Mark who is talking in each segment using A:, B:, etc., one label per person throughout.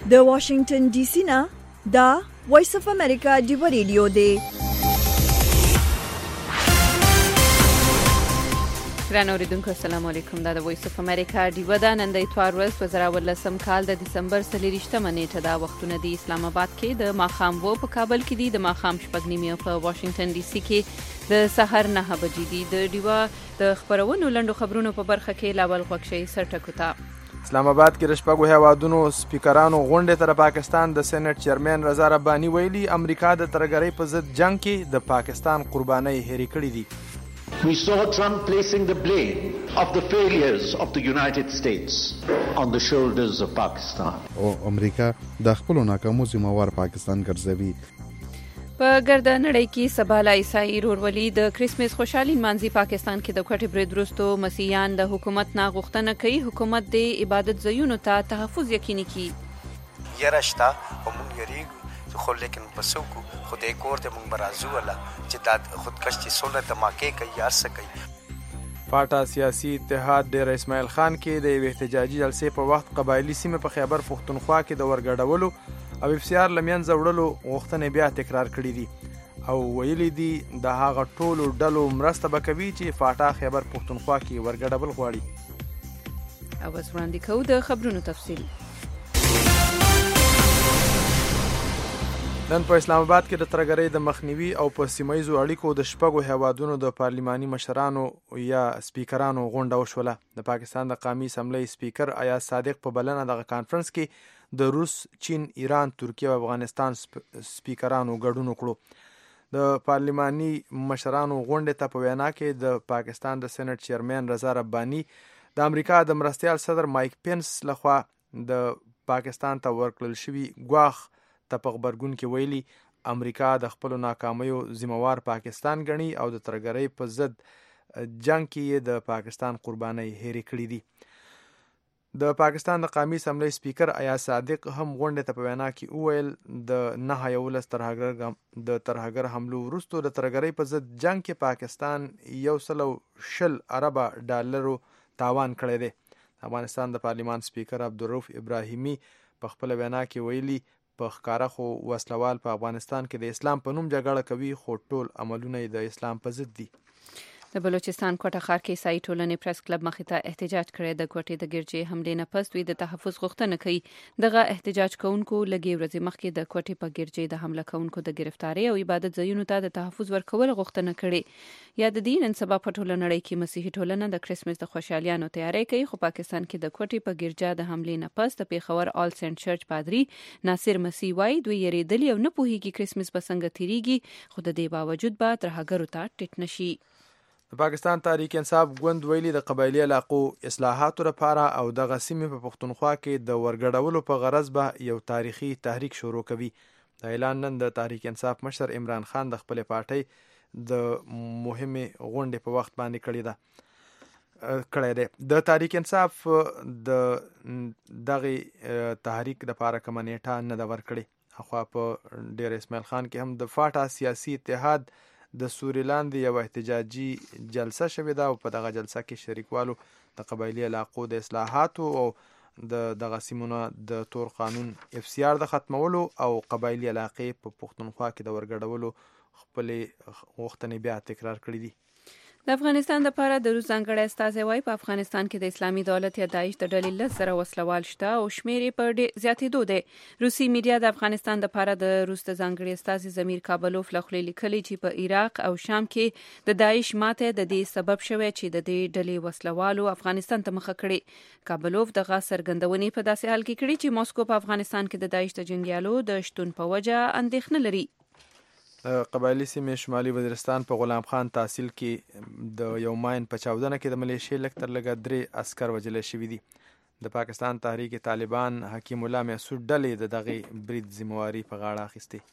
A: د واشنگټن ډي سي نه دا وایس اف امریکا دی ریډیو دی.
B: ګران اوریدونکو السلام علیکم. دا د وایس اف امریکا دی ودا نن د اتوار ورځ 2018 کال د دسمبر 23 نیټه دا وختونه دی اسلام آباد کې د ماخام وو په کابل کې دی د ماخام شپږ نیمه په واشنگټن ډي سي کې د سحر 9 بجې دی. د دیوا د خبرونو لندو خبرونو په برخه کې لاول خوښي سرټکوتا.
C: اسلام آباد کې رشپږو هیوادونو سپیکرانو غونډې تر پاکستان د سېنات چیرمن رضا رباني ویلي امریکا د ترګرۍ په ضد جنگ کې د پاکستان قربانۍ هېرې کړې دي.
D: We saw Trump placing the blame of the failures of the United States on the shoulders of Pakistan.
E: او امریکا د خپل ناکامو ذمہوار پاکستان ګرځوي.
B: په ګرد نړۍ کې سباله عیسائی رورولي د کریسمس خوشحالي مانځي. پاکستان کې د کوټې برید وروسته مسیحیان د حکومت نه غوښتنه کوي حکومت د عبادت ځایونو ته تحفظ یقیني کړي.
F: یرشتا ومون یریږو خو لیکن پسو کو خدای کور ته مونږ برازو ولا چې دا خودکشي سونه دماکې کوي یار څه کوي.
C: پاټا سیاسي اتحاد ډیر اسماعیل خان کې د احتجاجي جلسې په وخت قبایلی سیمه په خیبر پښتونخوا کې د ورګډولو او افسیار لمنځه وړلو غوښتنې بیا تکرار کړې دي او ویلي دي د هغه ټولو ډلو مرسته به کوي چې فاټا خیبر پښتونخوا کې ورګډول غواړي.
B: او اوس وړاندې کوو د خبرونو تفصیل.
C: نن په اسلام آباد کې د ترګرۍ د مخنیوي او په سیمایزو اړیکو د شپږو هیوادونو د پارلماني مشرانو یا سپیکرانو غونډه وشوله. د پاکستان د قومي اسمبلی سپیکر ایاز صادق په بلنه دغه کانفرنس کې د روس، چین، ایران، ترکیه او افغانستان سپیکرانو ګډون وکړو. د پارلماني مشرانو غونډې ته په وینا کې د پاکستان د سېنات چیرمن رضا رباني د امریکا د مرستیال صدر مایک پینس لخوا د پاکستان ته ورکړل شوي ګواښ ته په غبرګون کې ویلي امریکا د خپل ناکامیو ذمہوار پاکستان ګڼي او د ترګرۍ په ضد جنگ کې د پاکستان قربانۍ هېرې کړې دي. د پاکستان د قومي اسمبلی سپیکر ایاز صادق هم غونډې ته په وینا کې وویل د 9/11 د ترهګر حملو وروسته د ترګرۍ په ضد جنگ کې پاکستان 120 ارب ډالرو تاوان کړی دی. افغانستان د پارلیمان سپیکر عبدالرؤف ابراهیمي په خپل وینا کې ویلي په ښکاره خو وسلوال په افغانستان کې د اسلام په نوم جګړه کوي خو ټول عملونه یې د اسلام په ضد دي.
B: د بلوچستان کوټه ښار کې عیسائی ټولنې پریس کلب مخې ته احتجاج کړی. د کوټې د ګرجې حملې نه پس دوی د تحفظ غوښتنه کوي. دغه احتجاج کوونکو لږې ورځې مخکې د کوټې په ګرجې د حمله کوونکو د گرفتارۍ او عبادت ځایونو ته د تحفظ ورکول غوښتنه کړې. یا د دین نن سبا په ټوله نړۍ کې مسیحي ټولنه د کریسمس د خوشحالیانو تیاری کوي خو پاکستان کې د کوټې په ګرجا د حملې نه پس د پیښور آل سنت چرچ پادری ناصر مسیح وایي دوی یریدلي او نه پوهیږي کریسمس به څنګه تیریږي خو د دې باوجود به ترهګرو ته ټیټ نشي.
C: د پاکستان تحریک انصاف ګوند ویلي د قبایلی علاقو اصلاحاتو لپاره او دغه سیمې په پښتونخوا کې د ورګډولو په غرض به یو تاریخي تحریک شروع کوي. دا اعلان نن د تحریک انصاف مشر عمران خان د خپل پارټۍ د مهمې غونډې په وخت باندې کړی دی. د تحریک انصاف د دغه تحریک لپاره کومه نیټه نه ده ورکړې. اخوا په ډیر اسماعیل خان کې هم د فاټا سیاسي اتحاد د سوري لاندې یو احتجاجي جلسه شوې ده او په دغه جلسه کې شریکوالو د قبایلی علاقو د اصلاحاتو او دغه سیمونو د تور قانون افسیار د ختمولو او قبایلی علاقې په پښتونخوا کې د ورګډولو خپلې غوښتنې بیا تکرار کړې دي.
B: د افغانستان لپاره د روس ځانګړی استازی وايي په افغانستان کې د اسلامي دولت یا داعش د ډلې 10 زره وسلوال شته او شمیر یې په زیاتېدو دی. روسي میډیا د افغانستان لپاره د روس د ځانګړي استازي ضمیر کابلوف لخوا لیکلي چې په عراق او شام کې د داعش ماته د دې سبب شوی چې د دې ډلې وسلوالو افغانستان ته مخه کړي. کابلوف دغه څرګندونې په داسې حال کې کړي چې ماسکو په افغانستان کې د داعش د جنگیالو د شتون په وجه اندېښنه لري.
C: قبایلی سیمې شمالي وزیرستان په غلام خان تحصیل کې د یو ماین په چاودنه کې د ملیشیا لږ تر لږه 3 عسکر وژل شوي دي. د پاکستان تحریک طالبان حکیم الله محسود ډلې د دغه برید ذمہواري په غاړه اخیستې.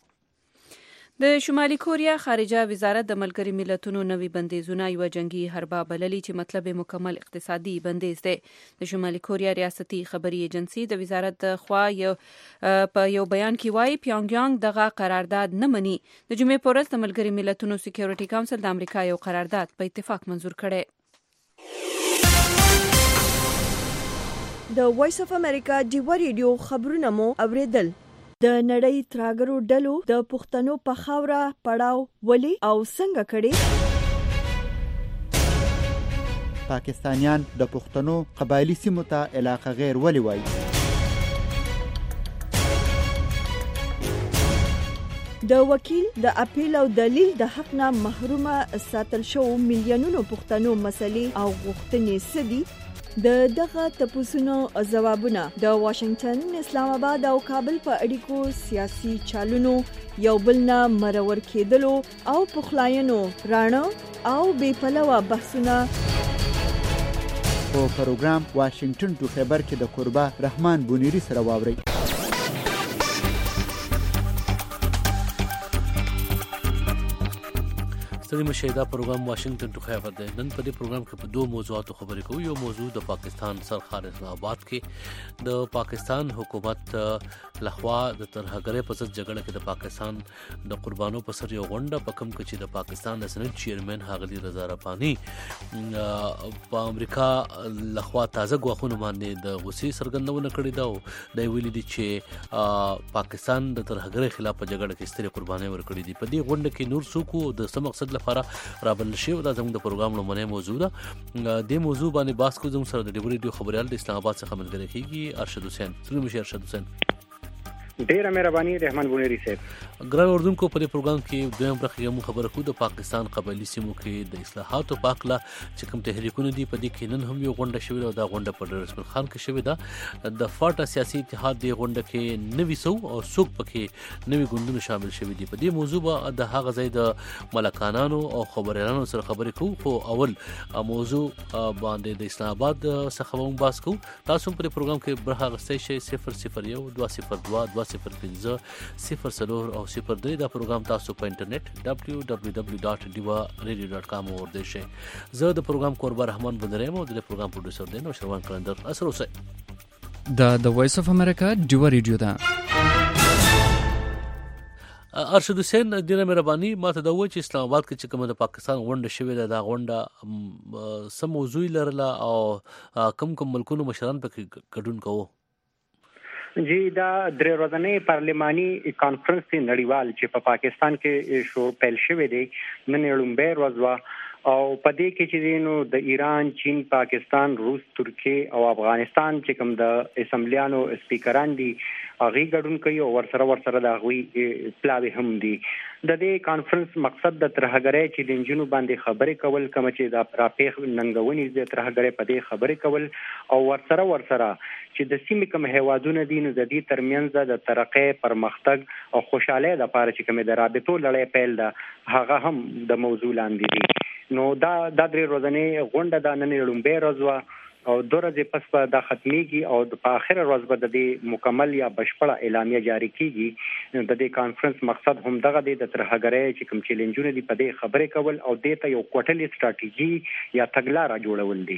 B: د شمالي کوریا خارجه وزارت د ملګري ملتونو نوي بندیزونه یو جنگي حربه بللي چې مطلب مکمل اقتصادي بندیز دی. د شمالي کوریا ریاستي خبري ایجنسی د وزارت خوا په یو بیان کې وایي پیونګیانګ دغه قرارداد نه مني. د جمعې په ورځ د ملګري ملتونو سکیورټي کونسل د امریکا یو قرارداد په اتفاق منظور کړي.
A: د وایس اف امریکا ډیوا ریډیو خبرونه مو اوریدل. د نړۍ تراګرو ډلو د پښتنو په خاوره پړاو ولي او څنګه کړي.
G: پاکستانیان د پښتنو قبایلی سیمو ته علاقه غیر ولي وایي.
A: د وکیل د اپیل او دلیل د حق نه محرومه ساتل شو میلیونونو پښتنو مسلې او غوښتنې سدي. د دغه تپوسونو ځوابونه د واشنگټن، اسلام آباد او کابل په اړیکو سیاسي چالونو یو بل نه مرور کېدلو او پخلاینو راڼه او بې پلوه بحثونه
G: په پروګرام واشنگټن ټو خبر کې د قربا رحمان بونیری سره واوري.
H: ستړي مشه دا پروګرام واشنگټن ټو خبر دی. نن په دې پروګرام کې په دوه موضوعاتو خبرې کوو. یو موضوع د پاکستان سرخار اسلام آباد کې د پاکستان حکومت لخوا د ترهګرۍ په ضد جګړه کې د پاکستان د قربانو په سر یو غونډه په کوم کې چې د پاکستان د سنټ چیرمن ښاغلي رضا رباني په امریکا لخوا تازه غواخونه باندې د غوسې څرګندونه کړې ده او د ویلي دي چې پاکستان د ترهګرۍ خلاف په جګړه کې سترې قربانۍ ورکړې دي. په دې غونډه کې نور څوک د څه مقصد لپاره رابل شي دا زموږ د پروګرام لومړنی موضوع ده. د موضوع باندې بحث کوو زموږ سره د ډیو ریډیو خبريال د اسلام آباد څخه ملګری کیږي ارشد حسین. څنګه مشه ارشد حسین؟
I: ډیره مهرباني رحمان بونیری صاحب.
H: ګران اردوونکو په دې پروګرام کې دویم برخه یې موږ خبره کوو د پاکستان قبایلی سیمو کې د اصلاحاتو په اړه چې کوم تحریکونه دي. په دې کې نن هم یو غونډه شوې او دا غونډه په رسول خان کې شوې ده. د فاټا سیاسي اتحاد دی غونډه کې نوي سو او څوک پکې نوي ګوندونه شامل شوي دي. په دې موضوع به د هغه ځای د ملکانانو او خبريالانو سره خبرې کوو. خو اول موضوع باندې د اسلام آباد څخه هم بحث کوو. تاسو په دې پروګرام کې برخه اخیستئ شئ 001 202 005 04 او 03 دا پروګرام تاسو په انټرنیټ www.diwaradio.com ورده شئ. زه د پروګرام قربا رحمان بندریم او د پروګرام پروډوسر دی نو شروان کلندر اثر اوسئ.
J: دا د وایس اف امریکا ډیوا ریډیو ده.
H: ارشد حسین ډیره مهرباني ماته دا و چې اسلام آباد کې چې کومه د پاکستان غونډه شوې ده دا غونډه سم موضوع لرله او کوم ملکونو مشران پکې ګډون کوو.
I: جی دا درې ورځنی پارلماني کانفرنس نړیوال چې په پاکستان کې شو پیل شوی دی نن لومبه ورځ وا او په دې کې چې نو د ایران، چین، پاکستان، روس، ترکیه او افغانستان چې کوم د اسمبلیانو سپیکران دي هغه ګډون کوي او ورسره د غوي پلاوی هم دي. د دې کانفرنس مقصد د ترهګرۍ چې د انجنونو باندې خبرې کول کوم چې د راپېښ ننګونې د ترهګرۍ په دې خبرې کول او ورسره چې د سیمې کوم هیوادونه دي نو د دې ترمنځ د ترقۍ پرمختګ او خوشاله د لپاره چې کوم د رابطو لړۍ پیل ده هغه هم د موضوع لاندې دي. نو دا درې ورځې غونډه د نن لومبه ورځ او 2 ورځې پس به دا ختميږي او په اخر ورځ به د دې مکمل یا بشپړه اعلامیه جاری کیږي. د دې کانفرنس مقصد هم دغه دی د ترهګرۍ چې کوم چیلنجونه دي په دې خبرې کول او د ته یو کوټلي ستراتیژي یا تګلارې جوړول دي.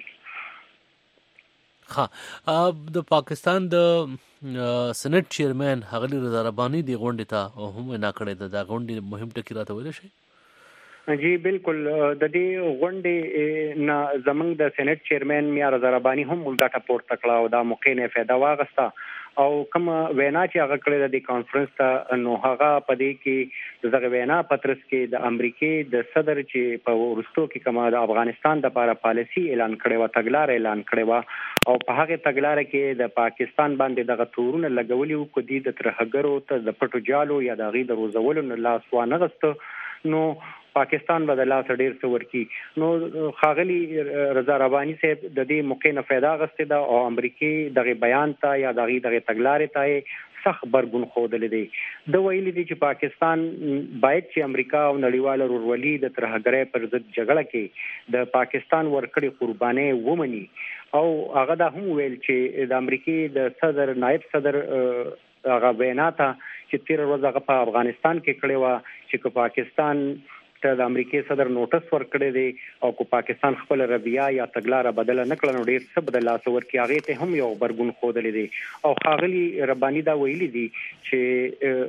H: ها د پاکستان د سنټ چیرمن ښاغلي رضا رباني دی غونډه ته هم نه کړې ده. دا غونډه مهم ټکی راته ویل شي.
I: جی بالکل د دې غونډې نه زمنګ د سېنات چیرمن میا رضا رباني هم ولګه پورته کړه او دا موقع نه فایده واغسته او کوم وینا چې هغه کړې د کانفرنس ته نو هغه په دې کې دغه وینا پترس کې د امریکای د صدر چې په ورستو کې کومه د افغانستان د لپاره پالیسی اعلان کړي و تګلار اعلان کړي و او په هغه تګلار کې د پاکستان باندې دغه تورونه لګولي او کدي د ترهګرو ته د پټو جالو یا د غي د روزولو نه لاس وانه غست نو پاکستان به د لاس ډیر څه ورکی. نو ښاغلي رضا رباني صاحب د دې موقع نه फायदा غسته ده او امریکای دغه بیان ته یا دغه تګلارې ته سخت برګون خوده لیدي. د ویلي دي چې پاکستان باید چې امریکا او نړیوال ورولي د ترهګرۍ پر ضد جګړه کې د پاکستان ورکړي قرباني ومني او هغه دا هم ویل چې د امریکای د صدر نائب صدر هغه وینا ته چې 13 ورځې په افغانستان کې کړي و چې پاکستان د امریکای صدر نوټس ورکړی دی او کو پاکستان خپل رویه یا تګلارې بدل نه کړنو ډیر څه بدل لاس ورکی هغه ته هم یو برګون خودلې دی او خاغلی ربانی دا ویلي دی چې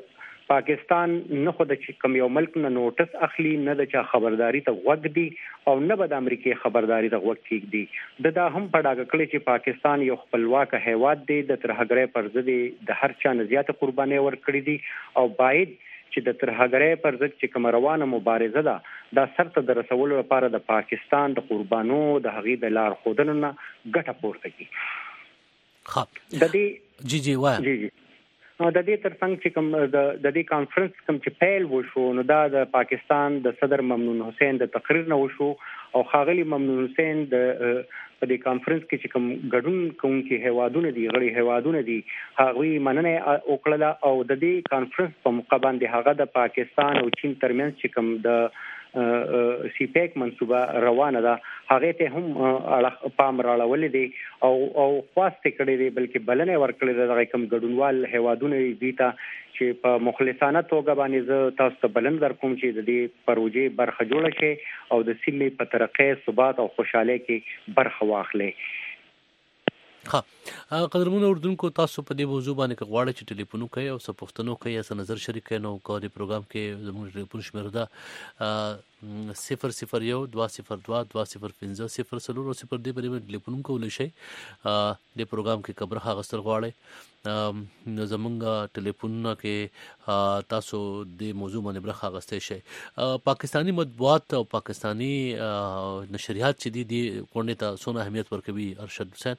I: پاکستان نه خو د کوم یو ملک نه نوټس اخلي، نه د چا خبرداري ته غوږ دی او نه به د امریکای خبرداري ته غوږ کیږي. دا هم په ډاګه کړی چې پاکستان یو خپلواک هیواد دی، د ترهګرۍ پر ضد د هر چا نه زیاته قرباني ورکړي دي او باید چې د ترهګرۍ پر ضد چې کوم روانه مبارزه ده دا سرته د رسولو لپاره د پاکستان د قربانو د هغې د لار ښودنو نه ګټه پورته کړي. د دې
H: جی وایي
I: جی د دې ترڅنګ چې کوم د دې کانفرنس کوم چې پیل وشو نو دا د پاکستان د صدر ممنون حسین د تقریر نه وشو او ښاغلي ممنون حسین د په دې کانفرنس کې چې کوم ګډون کوونکي هیوادونه دي، غړي هیوادونه دي، هغوی مننه وکړه او د دې کانفرنس په موقع باندې هغه د پاکستان او چین ترمنځ چې کوم د سی پیک منصوبه روانه ده هغه ته هم پام راړولې دي او خواسته کړې دي، بلکې بلنه ورکړې ده د کوم ګډونوال هیوادونه دي ته چې په مخلصانه توګه باندې زه تاسو ته بلند درکوم چې د دې پروژې برخه جوړه شي او د سیمې په ترقۍ، ثبات او خوشحالۍ کې برخه واخلي.
H: قدرمنو اردوونکو، تاسو په دې موضوع باندې که غواړئ چې ټلیفون وکړئ او څه پوښتنه وکړئ یا څه نظر شریک کړئ نو که د پروګرام کې زموږ ټلیفون شمیره ده 001 202 205 0 څلور او 0 دې باندې ټلیفون کولی شئ. د پروګرام کې که برخه اخیستل غواړئ نو زموږ ټلیفونونه کې تاسو د موضوع باندې برخه اخیستی شئ. پاکستاني مطبوعات او پاکستاني نشریات چې دي غونډې ته څومره اهمیت ورکوي ارشد حسین؟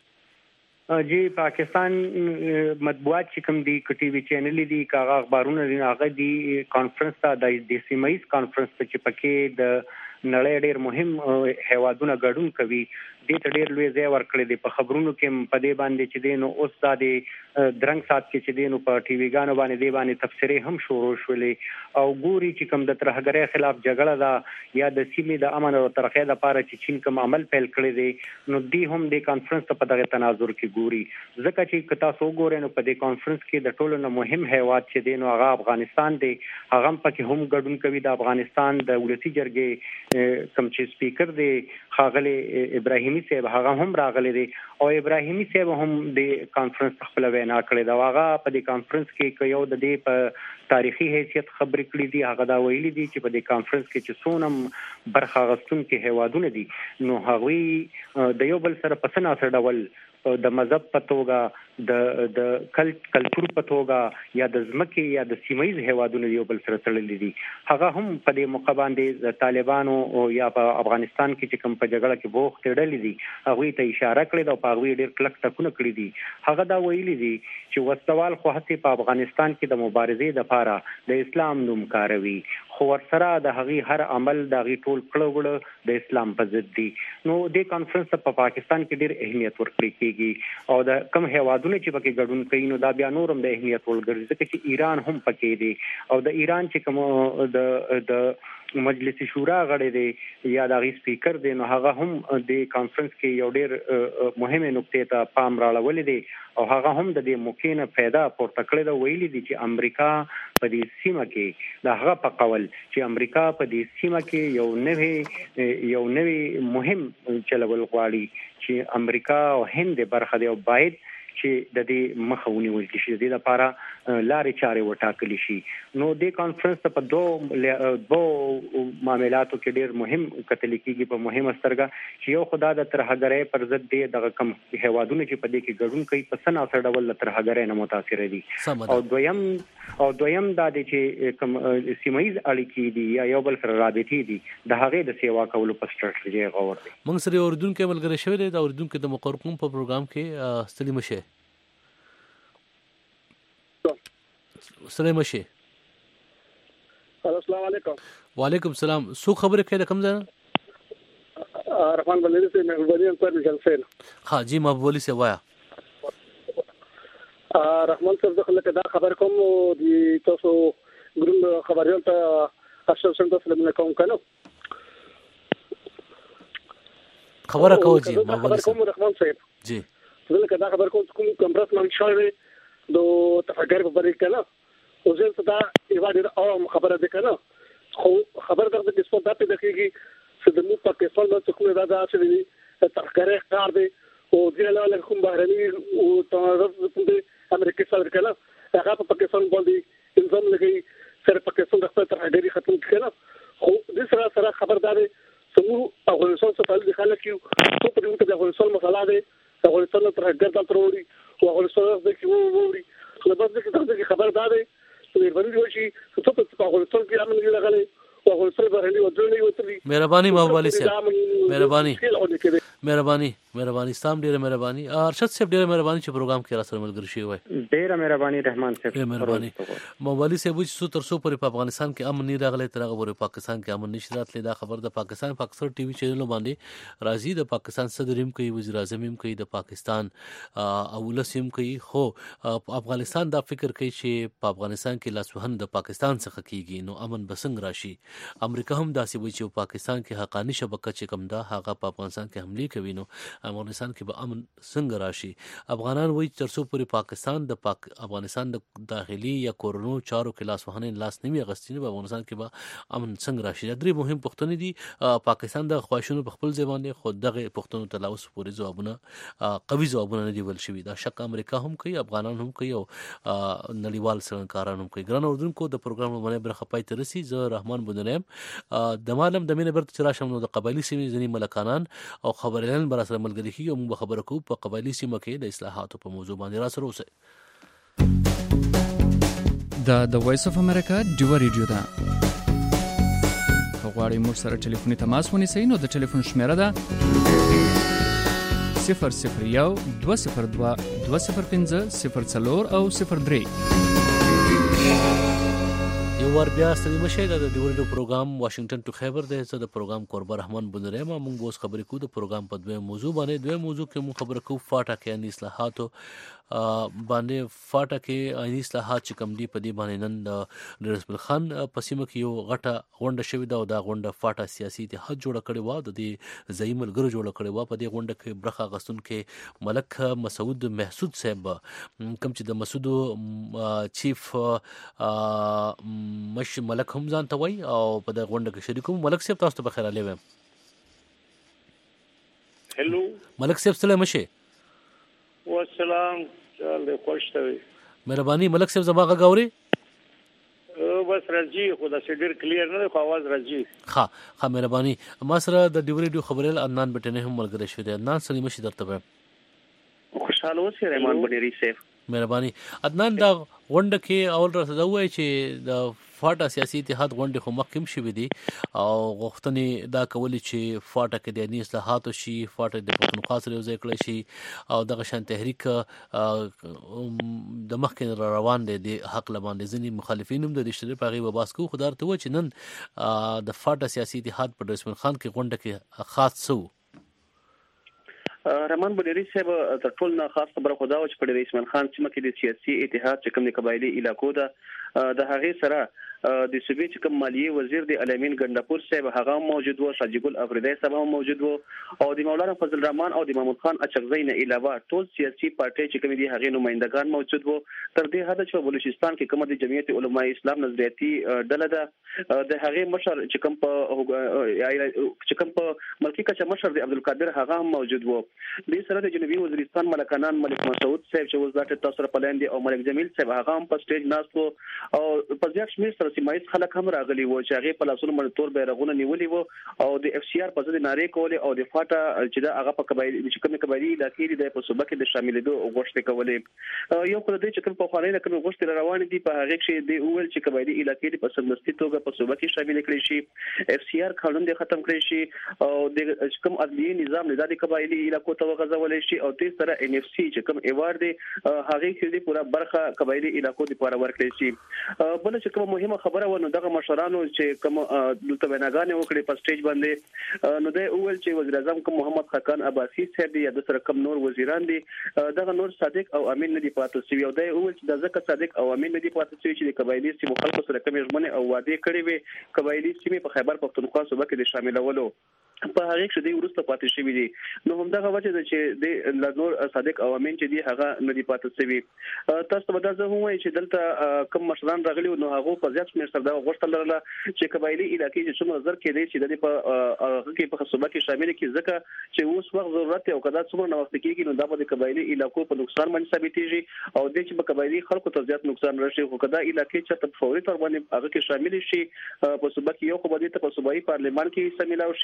I: جی پاکستان مطبوعات چې کوم دي ټي وي چینل دي، کاغه اخبارونه دي، هغه دي کانفرنس ته د سیمایز کانفرنس ته چې پکې د نړۍ ډېر مهم هیوادونه ګډون کوي دې ته ډېر لوی ځای ورکړی دی. په خبرونو کې په دې باندې چې دی نو اوس دا د درنګ سات کې چې دی نو په ټي وي ګانو باندې دی باندې تفسیرې هم شروع شولې او ګوري چې کوم د ترهګرۍ خلاف جګړه ده یا د سیمې د امن او ترقۍ لپاره چې چین کوم عمل پیل کړی دی نو دی هم د کانفرنس ته په دغه تناظر کې ګوري. ځکه چې تاسو وګورئ نو په دې کانفرنس کې د ټولو نه مهم هیواد چې دی نو هغه افغانستان دی، هغه هم پکې هم ګډون کوي. د افغانستان د ولسی جرګې کوم چې سپیکر دی ښاغلی ابراهیمي صاحب هغه هم راغلی دی او ابراهیمي صاحب هم د کانفرنس خپل وینا کړې ده. هغه په دې کانفرنس کې یو د دې په تاریخي حیثیت خبرې کړې دي، هغه دا ویلي دي چې په دې کانفرنس کې چې څونه برخه اخیستونکي هیوادونه دي نو هغوی د یو بل سره په څه ناسه ډول د مذهب په توګه د کلتور په توګه یا د ځمکې یا د سیمایي هیوادونو یو بل سره تړلي دي. هغه هم په دې موقع باندې د طالبانو یا په افغانستان کې چې کوم په جګړه کې بوخت تړلي دي هغوی ته اشاره کړې ده او په هغوی ډېر کلک ټکونه کړي دي. هغه دا ویلي دي چې وسوال خو هسې په افغانستان کې د مبارزې لپاره د اسلام نوم کاروي، خو ورسره د هغې هر عمل د هغې ټول کړه وړه د اسلام په ضد دي. نو دې کانفرنس ته په پاکستان کې ډېر اهمیت ورکړی کېږي او د کم هیوادونه چې پکې ګډون کوي نو دا بیا نور هم د اهمیت وړ ګرځي، ځکه چې ایران هم پکې دی او د ایران چې کوم د مجلس شورا غړی دی یا د هغې سپیکر دی نو هغه هم د کانفرنس کې یو ډېر مهمې نقطې ته پام راړولی دی او هغه هم د دې موقع نه فایده پورته کړې ده. ویلي دي چې امریکا په دې سیمه کې د هغه په قول چې امریکا په دې سیمه کې یو نوی مهم چلول غواړي چې امریکا او هند برخه دی او باید چې د دې مخه ونیول شي، د دې لپاره لارې چارې وټاکل شي. نو دې کانفرنس ته په دوه معاملاتو کې ډېر مهم کتل کېږي په مهمه سترګه چې یو خدا د ترهګرۍ پر ضد دی دغه کم هیوادونه چې په دې کې ګډون کوي په څه ناسه ډول له ترهګرۍ نه متاثره دي او دویم دا دی چې کوم سیمایي اړیکې دي یا یو بل سره رابطې دي د هغې د سیوا کولو په سټراتیژي غور دی.
H: موږ سره اردوونکي ملګری شوی دی، د اردوونکي د مقرر کوم په پروګرام کې ستړي مشه
K: السلام علیکم.
H: وعلیکم السلام. سو خبره کوي د کوم ځای؟
K: رحمان بلدی سے مهرباني پر جلسه.
H: ها جی مبولی سے وایا.
K: رحمان صاحب دغه لکه دا خبر کوم دی تاسو ګروند خبريال ته اشرف سم تاسو لمنه کوم کنه
H: خبره کوي جی
K: مبولی کوم رحمان صاحب
H: جی
K: دغه دا خبر کوم کمبرس من شاوي دو تفکر په بری کنه او زه صدا ایواډ او خبره ده کنه خو خبر درته د سپورت په دقیقي چې د مو پاکستان د څخه دا چې تفکر کار دی او د لاله کوم بهرني او تاسو د امریکا سره کنه هغه په پاکستان باندې الزام لګي بس دغه خبر دا دی چې ورته وشي څه په افغانستان کې امن نه لګلې او افغانستان بهرني ودرني وتري
H: مهرباني مهرباني سلام ډیره مهرباني ارشد صاحب ډیره مهرباني چې پروګرام کې را سره ملګری شوی وای
I: ډیره مهرباني رحمان صاحب
H: مهرباني موالي صاحب چې تر څو پورې په افغانستان کې امن نه راغلی تر هغه پورې پاکستان کې امن نشي راتلی دا خبر د پاکستان ټي وي چینل باندې راځي د پاکستان صدر هم کوي وزیر اعظم هم کوي د پاکستان اولس هم کوي خو افغانستان دا فکر کوي چې په افغانستان کې لاسوهن د پاکستان څخه کیږي نو امن بسنګ راشي امریکا هم داسې وایي چې پاکستان کې حقانی شبکه چې کوم دا هغه په افغانستان کې حمله کوي نو افغانستان کې به امن څنګه راشي افغانان وایي تر څو پورې پاکستان د افغانستان د داخلي یا کورونو چارو کې لاسوهنه لاس نیمه غستینه په افغانستان کې به امن څنګه راشي دا درې مهم پوښتنې دي پاکستان د خواهشونو په خپل ځای باندې خود دغه پوښتنو ته لاوس پورې جوابونه قوي جوابونه نه دی ول شوی دا شک امریکا هم کوي افغانان هم کوي او نړیوال څېړنکاران هم کوي ګران اوردونکو د پروګرام باندې برخه پای ته رسي زه رحمان بودنیم د مالم د مینه برته راشم نو د قبایلی سیمې ځنی ملکانان او خبرلن بر سره ملګری کیږي موږ خبره کوو په قبایلی سیمه کې د اصلاحاتو په موضوع باندې را سره اوسئ
J: د وایس اف امریکا ډیو ریډیو دا غواړئ موږ سره ټلیفوني تماس ونیسئ نو د ټلیفون شمیره ده 001-202-205-04 او 03
H: یو ور بیا ستړي مشه د ډیورډو پروګرام واشنگټن ټو خیبر د څه د پروګرام قربا رحمان بندره ما موږ اوس خبرې کوو د پروګرام په دوه موضوع کې موږ خبرې کوو فاټا کې ان اصلاحاتو باندې فاټا کې ان اصلاحات چې کوم دی په دې باندې نن د رسول خان پسیمه کې یو غټه غونډه شوې ده او دا غونډه فاټا سیاسي اتحاد جوړ کړي و د دې زعیم الګرو جوړ کړي و په دې غونډه کې برخه غستون کې ملک مسعود محسود صاحب کوم چې د مسعود چیف مش ملک هم ځان ته وای او په دې غونډه کې شریکوم ملک صاحب تاسو ته بخیر علي ویم
L: هلو
H: ملک صاحب سلام شه
L: والسلام چل خوش ته
H: مهرباني ملک صاحب زما غاوري
L: بس راځي خو دا سیډر کلیر نه خو आवाज راځي
H: ها مهرباني ما سره د ډیورډیو خبرل عدنان بټنه هم ملګری شوی دی عدنان سلیم شي درته
L: خوشاله اوسې رحمان بډيري سیف
H: مهرباني عدنان دا غونډه کې اول راځه وای چې د فاټا سیاسي اتحاد غونډه خو مخکیم شوی دی او غوښتنې دا کولی چې فاټا کې د اصلاحات شي فاټا د پښتونخوا سره یو ځای کړی شي او دغه شان تحریک د مخکې روان دی د حق لباندې ځینې مخالفین هم د اشتراک په غیبه باس کو خدای ته و چې نن د فاټا سیاسي اتحاد په رسول خان کې غونډه کې خاص سو
L: رحمان بډيري صاحب تر ټول نه خاص خبره خدا او چې په رئیس خان سیمه کې د سیاسي اتحاد چې کوم د قبایلی علاقو ده د هغه سره د صوبې چې کوم مالیه وزیر د علامین ګندپور صاحب هغه موجود و شاجګل افریدی صاحب موجود و او د مولانا فضل الرحمن او د محمود خان اچغزی نه علاوه ټول سیاسي پارټي چې کوم دي هغه نمائندگان موجود و تر دې حد چې بلوچستان کې کوم د جمعیت علماء اسلام نظریاتي ډله ده د هغه مشر چې کوم په ملکی کچا مشر د عبدالقادر هغه موجود و د سره د جنوبي وزیرستان ملکانان ملک مسعود صاحب چې وزارت تاسو پلاندې او ملک جمیل صاحب هغه هم په سټیج ناستو او په ځکه شمیر سره سیمایي خلک هم راغلي و چې هغه په لاسونو باندې تور بیرغونه نیولي وو او د اف سی آر په ځای نارې کولې او د فاټا چې دا هغه په قبایلی چې کوم قبایلی علاقې د په صوبه کې د شاملېدو غوښتنه کولې یو خو د دې چې کوم په خوانې کوم غوښتنه روان دي په هغه کې د اول چې قبایلی علاقې په سمدستي توګه په صوبه کې شامل کړي شي اف سی آر قانون د ختم کړي شي او د کوم عدلیه نظام د قبایلی علاقو ته وغځول شي او تیر سره ان اف سی چې کوم ایوارډ دی هغه کې د پوره برخه قبایلی علاقو لپاره ورکړي شي بل چې کوم مهمه خبره ونه دغه مشرانو چې کوم دلته بناګانې وکړي په سټیج باندې نو د اول چې وزیر اعظم کوم محمد خاقان عباسی صاحب یا د سره کوم نور وزیران دي دغه نور صادق او امین نه دي پاتې شوی او د اول چې د ځکه صادق او امین نه دي پاتې شوی چې د قبایلی سیمو خلکو سره کوم ژمنه او وعده کړې وي قبایلی سیمې په خیبر پختونخوا صوبه کې د شاملولو په هغه کې د ورسته پاتې شوی دي نو هم دغه وجه ده چې د نور صادق او امین چې دي هغه نه دي پاتې شوی تاسو به دا زه هم وایي چې دلته کوم مشران راغلي نو هغه په ځات مې سره دا غوښتل لرله چې قبایلی علاقې چې څومره نظر کې دي چې د په هغه کې په صوبه کې شامل کې ځکه چې اوس وخت ضرورت او کدا څومره نو وخت کېږي نو دا به د قبایلی علاقو په نقصان باندې ثابتېږي او د چې په قبایلی خلکو ته زیات نقصان راشي خو کدا علاقې چې په فوري تور باندې هغه کې شامل شي په صوبه کې یو خو به د په صوبایي پارلمان کې شامل شي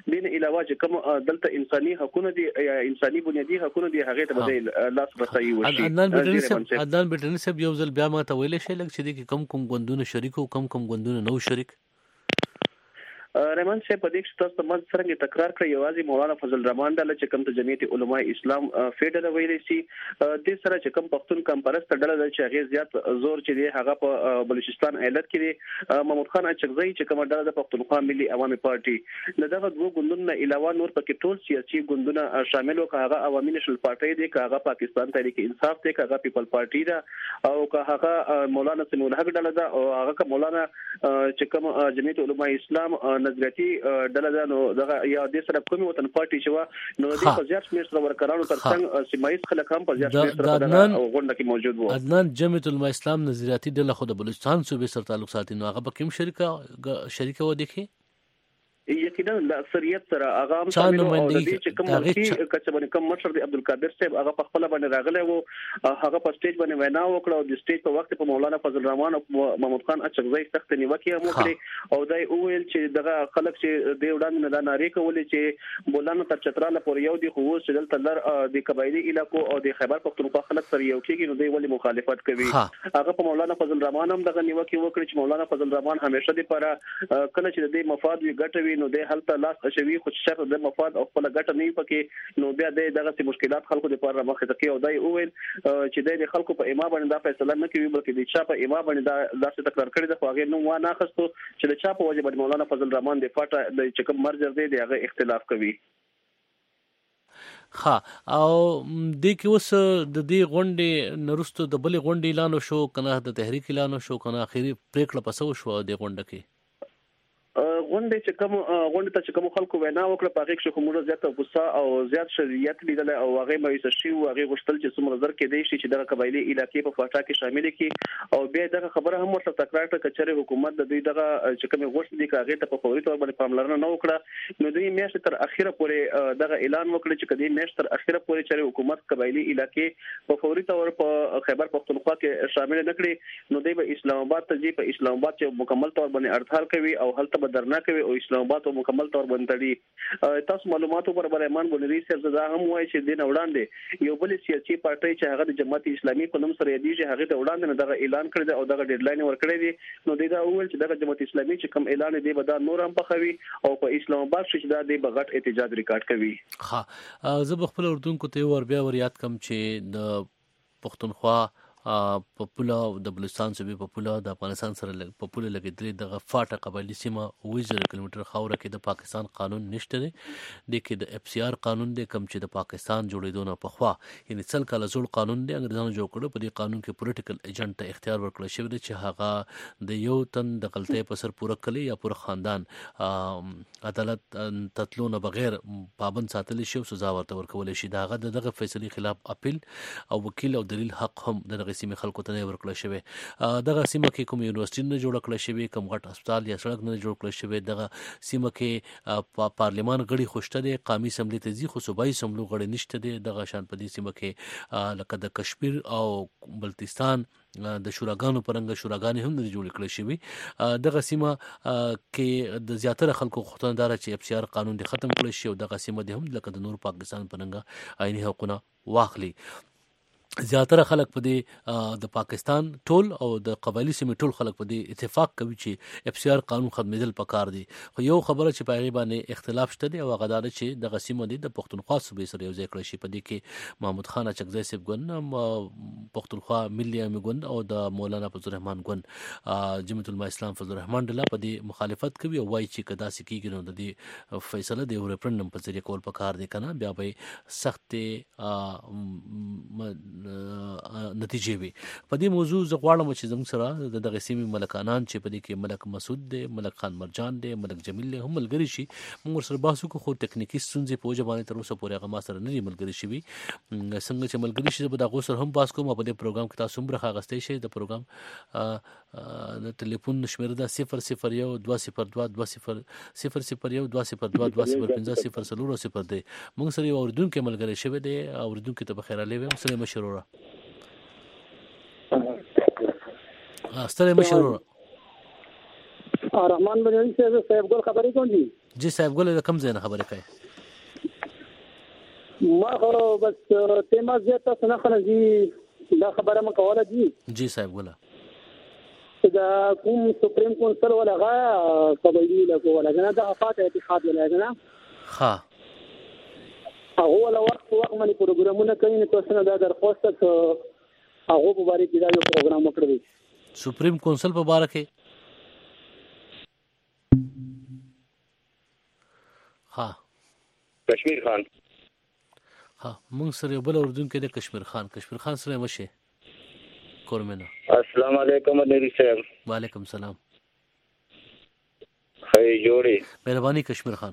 L: دین علاوه چې کوم دلته انساني حقوقونه دي یا انساني بنیادی حقوقونه دي هغه ته به لاس رسایي وشي.
H: عدنان بټنی صاحب یو ځل بیا ما ته ویل شي لکه چې د کم غوندونه شریک او کم غوندونه نو شریک.
L: رحمان صاحب په دې کې تاسو ته څنګه تکرار کړی یوازې مولانا فضل الرحمن ډله چې کوم ته جمعیت علماء اسلام فیډر ویلي سي د سره چې کوم پښتون کمپرست ډله د چې هغه زیات زور چې دی هغه په بلوچستان ایالت کې دی محمود خان اچکزئی چې کوم ډله د پښتونخوا ملي عوامي پارټي دغه دوه ګوندونو علاوه نور پکې ټول سیاسي ګوندونه شامل او هغه عوامي نشل پارټي دی هغه پاکستان تحریک انصاف دی هغه پیپل پارټي دا او هغه مولانا سمیع الحق ډله دا او هغه مولانا چې کوم جمعیت علماء اسلام نظریاتي ډله ده نو دغه یا د سره کومي وطن پارټي شو نو د پزیات شمیرسره ورکرانو ترڅنګ سیمایي خلک هم پزیات شمیرسره غونډه کې موجود وو.
H: عدنان جمعیت علماء اسلام نظریاتي ډله خو د بلوچستان صوبې سره تعلق ساتي نو هغه به کوم شریکه و دي
L: یقینا د اکثریت سره هغه هم شامل او د دې چې کوم چې کچبن کوم مشر دی عبدالقادر صاحب هغه په خپل باندې راغلی وو هغه په سټیج باندې وینا وکړه او د سټیج په وخت په مولانا فضل الرحمن او محمود خان اچکزئی سخت نیوکه هم وکړي او دای وویل چې دغه خلک چې د وړاندې نه ناری کولې چې مولانا تر چتراله پورې یو دی خو چې دلته لر د قبایلی علاقو او د خیبر پختونخوا خلک سره یو کېږي نو دوی ولې مخالفت کوي. هغه په مولانا فضل الرحمن هم دغه نیوکه وکړي چې مولانا فضل الرحمن همیشه د پر کله چې د مفاد وی ګټوي نو د هلته لاس شوی خو شر د مفاد او خپل ګټه نه پکې نو بیا دغه مشکلات خلکو د پر مخه ته او دای اویل چې د خلکو په ایما باندې دا فیصله نه کوي بلکې د چا په ایما باندې دا څه تکرار کړی د خو هغه نو و نه خستو چې د چا په وجه باندې مولانا فضل الرحمن د فاټه د چکم مرجر دی هغه اختلاف کوي.
H: او د کې اوس د دې غونډې نرستو د بلې غونډې اعلان شو کنه د تحریک اعلان شو کنه اخیری پریکړه پسو شو د غونډه کې
L: غونډه چې کوم غونډه ته چې کوم خلکو وینا وکړه په هغه کې کومه زیاته غوسه او زیات شریعت لیدل او هغه مې شي او هغه غوښتل چې څومره نظر کې دی چې دغه قبایلی علاقې په فاټا کې شامل کړي او بیا دغه خبره هم ورته تکرار کړه چې حکومت د دوی دغه چې کوم غوښتل دي هغه ته په فوري تور باندې پاملرنه نه وکړه نو دوی میاشت تر اخیره پورې دغه اعلان وکړ چې کدی میاشت تر اخیره پورې چې حکومت قبایلی علاقې په فوري تور په خیبر پختونخوا کې شامل نه کړي نو دوی په اسلام آباد ته ځي په اسلام آباد کې مکمل تور باندې اړتال کوي او هلته به درنه کوي او اسلام آباد په مکمل تور باندې تاسو معلوماتو پر برمان بولري صاحب زدا هم وایي چې دین وړاندې یو بل سیاسي پارټي چې هغه د جماعت اسلامي په نوم سره یادېږي هغه د وړاندې دغه اعلان کړی او دغه ډیډلاین ورکړی دی نو دا اول چې دغه جماعت اسلامي چې کوم اعلان دی به دا نور هم پخوي او په اسلام آباد چې دا دی بغټ احتجاج ریکارډ کوي.
H: زه خپل اردوونکو ته ور بیا ور یاد کم چې د پښتونخوا په پوله د بلوچستان صوبې په پوله د افغانستان سره په پوله لګیدلې د فاټا قبایلی سیمه 20 کیلومتر خاوره کې د پاکستان قانون نشته دی د کې د اف سی آر قانون دی کم چې د پاکستان جوړېدو نه پخوا یعنی څل کال زوړ قانون دی انګریزانو جوړ کړو په دې قانون کې پولیټیکل ایجنټ ته اختیار ورکړل شوی دی چې هغه د یو تن د غلطۍ په سر پوره کړي یا پوره خاندان عدالت تطلو نه بغیر پابند ساتل شي او سزا ورته ورکول شي دغه دغه فیصله خلاف اپیل او وکیل او دلیل حق هم د سیمه خلکو ته ورکړل شوی دغه سیمه کې کوم یونیورسيټي نه جوړ کړل شوی کوم غټ هسپتال یا سړک نه جوړ کړل شوی دغه سیمه کې پارلیمان غړي خوشته دي قومي اسمبلی ته ځي خو صوبایي اسمبلی غړي نشته دي دغه شان په دې سیمه کې لکه د کشمیر او بلتستان د شوراګانو پرنګ شوراګانې هم نه جوړ کړل شوی دغه سیمه کې د زیاتره خلکو خوتندار چې اف سی آر قانون دی ختم کړل شي او دغه سیمه د هم لکه د نور پاکستان پرنګ عیني حقوقونه واخلي زیاتره خلک په دې د پاکستان ټول او د قبایلی سیمې ټول خلک په دې اتفاق کوي چې اف سی آر قانون ختمېدل پکار دي خو یو خبره چې په هغه باندې اختلاف شته دی او هغه دا چې د سیمه د پښتونخوا صوبې سره یو ځای کړی شي په دې کې محمود خان اچکزئی صاحب ګوند پښتونخوا ملي عوامي ګوند او د مولانا فضل الرحمن ګوند جمعیت علماء اسلام فضل الرحمن ډله په دې مخالفت کوي او وایي چې کدا سکیږي نو د دې فیصله د ریفرندم په ذریعہ کول پکار دي کنه بیا به سخت نتیجې وي په دې موضوع زه غواړم چې زموږ سره دغه سیمې ملکانان چې په دې کې ملک مسعود دی ملک خان مرجان دی ملک جمیل هم ملګری شي موږ سره بحث وکړو خو ټکنیکی ستونزې په وجه باندې تر اوسه پورې هغه ما سره نه دي ملګری شي څنګه چې ملګری شي به دغه سره هم بحث کوم په دې پروګرام کې تاسو هم برخه اخیستئ شئ د پروګرام د ټلیفون نشمره ده 001 202 200 201 202 205 دی موږ سره یو اوریدونکو ملګری شوی دی اوریدونکو ته بخیر علی ویم سلام مشروره ستړي مشروره
K: رحمان بنیادی صاحب ګل خبرې کوم دي
H: جی صاحب ګل د کم ځای نه خبرې کوي؟
K: ما خو بس تیمه زیاته څنګه خلګي دا خبره ما کوله دي.
H: جی صاحب ګل
K: دا کوم سپریم کونسل ولا غا قبایلی له ولا کنه دا افات اتحاد ولا کنه
H: ها
K: هغه ولا وخت باندې پروګرامونه کوي نو څنګه دا درخواست هغه په اړه کې دا یو پروګرام وکړي
H: سپریم کونسل په اړه کې. ها
M: کشمیر خان
H: مونږ سره بل اردن کې د کشمیر خان سره مشه کورمنه.
M: السلام علیکم نری صاحب.
H: وعلیکم السلام.
M: خی جوړي
H: مهرباني کشمیر خان.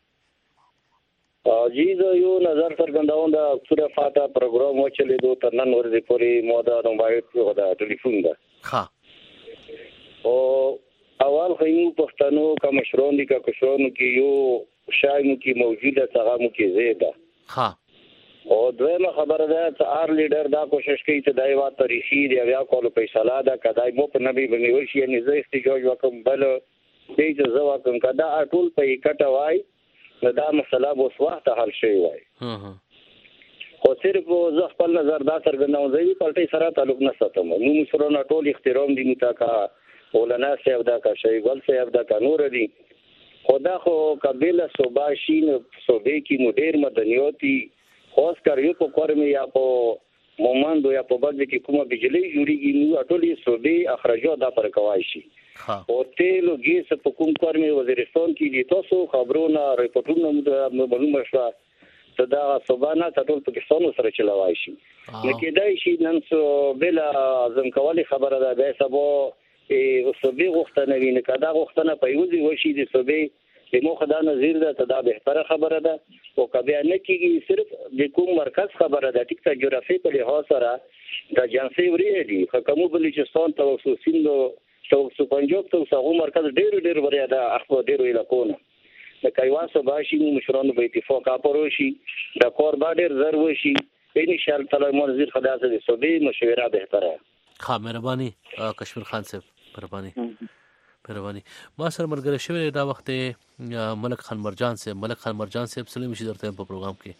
M: جی زه یو نظر څرګندوم دا پوره فاټا پروګرام وچلې دوه تر نن ورځې پورې مودا د موبایل دا ټلیفون ده.
H: ها
M: او اول خیمو پښتنو کا مشرون دي کا کشرونو کې یو شایمو کې موجوده څنګه مو کې زیاده.
H: ها
M: او دویمه خبره ده چې آر لیډر دا کوشش کوي چې دا یو تاریخي دی بیا کولو فیصله ده کدای مو په نبی باندې ورشي یعنی زه احتجاج وکم بل دې چې زه وکم کدا ټول په کټه وای دا مسله به وسوخته حل شي وای. خو صرف زه خپل نظر دا څرګندوم زه پارټي سره تعلق نه ساتم. نو مسرونه ټول احترام دي متا کا ولنا صاحب دا کا شی ګل صاحب دا کا نور دي خدا خو قبيله صوباشین صوبې کې مدیر مدنیوتی خاص کر یو په کورمه یا په مومندو یا په بل کې کومه بجلی جوړیږي نو ټولې صوبې اخراجات دا پر کوي شي. او تیلو ګیس په کوم کورمه وزیرستان کې دي تاسو خبرونه ریپورتونه معلومه شوه دا صوبانه ټول پاکستان سره چلوي شي. نو کېدای شي نن څو بل اعظم کولی خبره ده به سبا صوبې غوښتنه ویني کدا غوښتنه پیوځي وشي د صوبې د موخدا نظیر ده دا بهتره خبره ده. او کبه نه کیږي صرف د کوم مرکز خبره ده ټیک ته جغرافي په لحاظ سره د جنسي وری دي حکومت بلوچستان توسوسین نو 150 توسو مرکز ډېر وریا ده اخو ډېر علاقونه د کایوان صوباشي مشرانو په اتفاق اپروشي د کور باندې زر وشي ان شاء الله تعالی منظر خدا سره د صوبې مشوره بهتره.
H: ها مهرباني کشمیر خان صاحب مهرباني ما سره مرګره شوی دا وخت ملک خان مرجان صاحب سلام شي درته په پروګرام کې.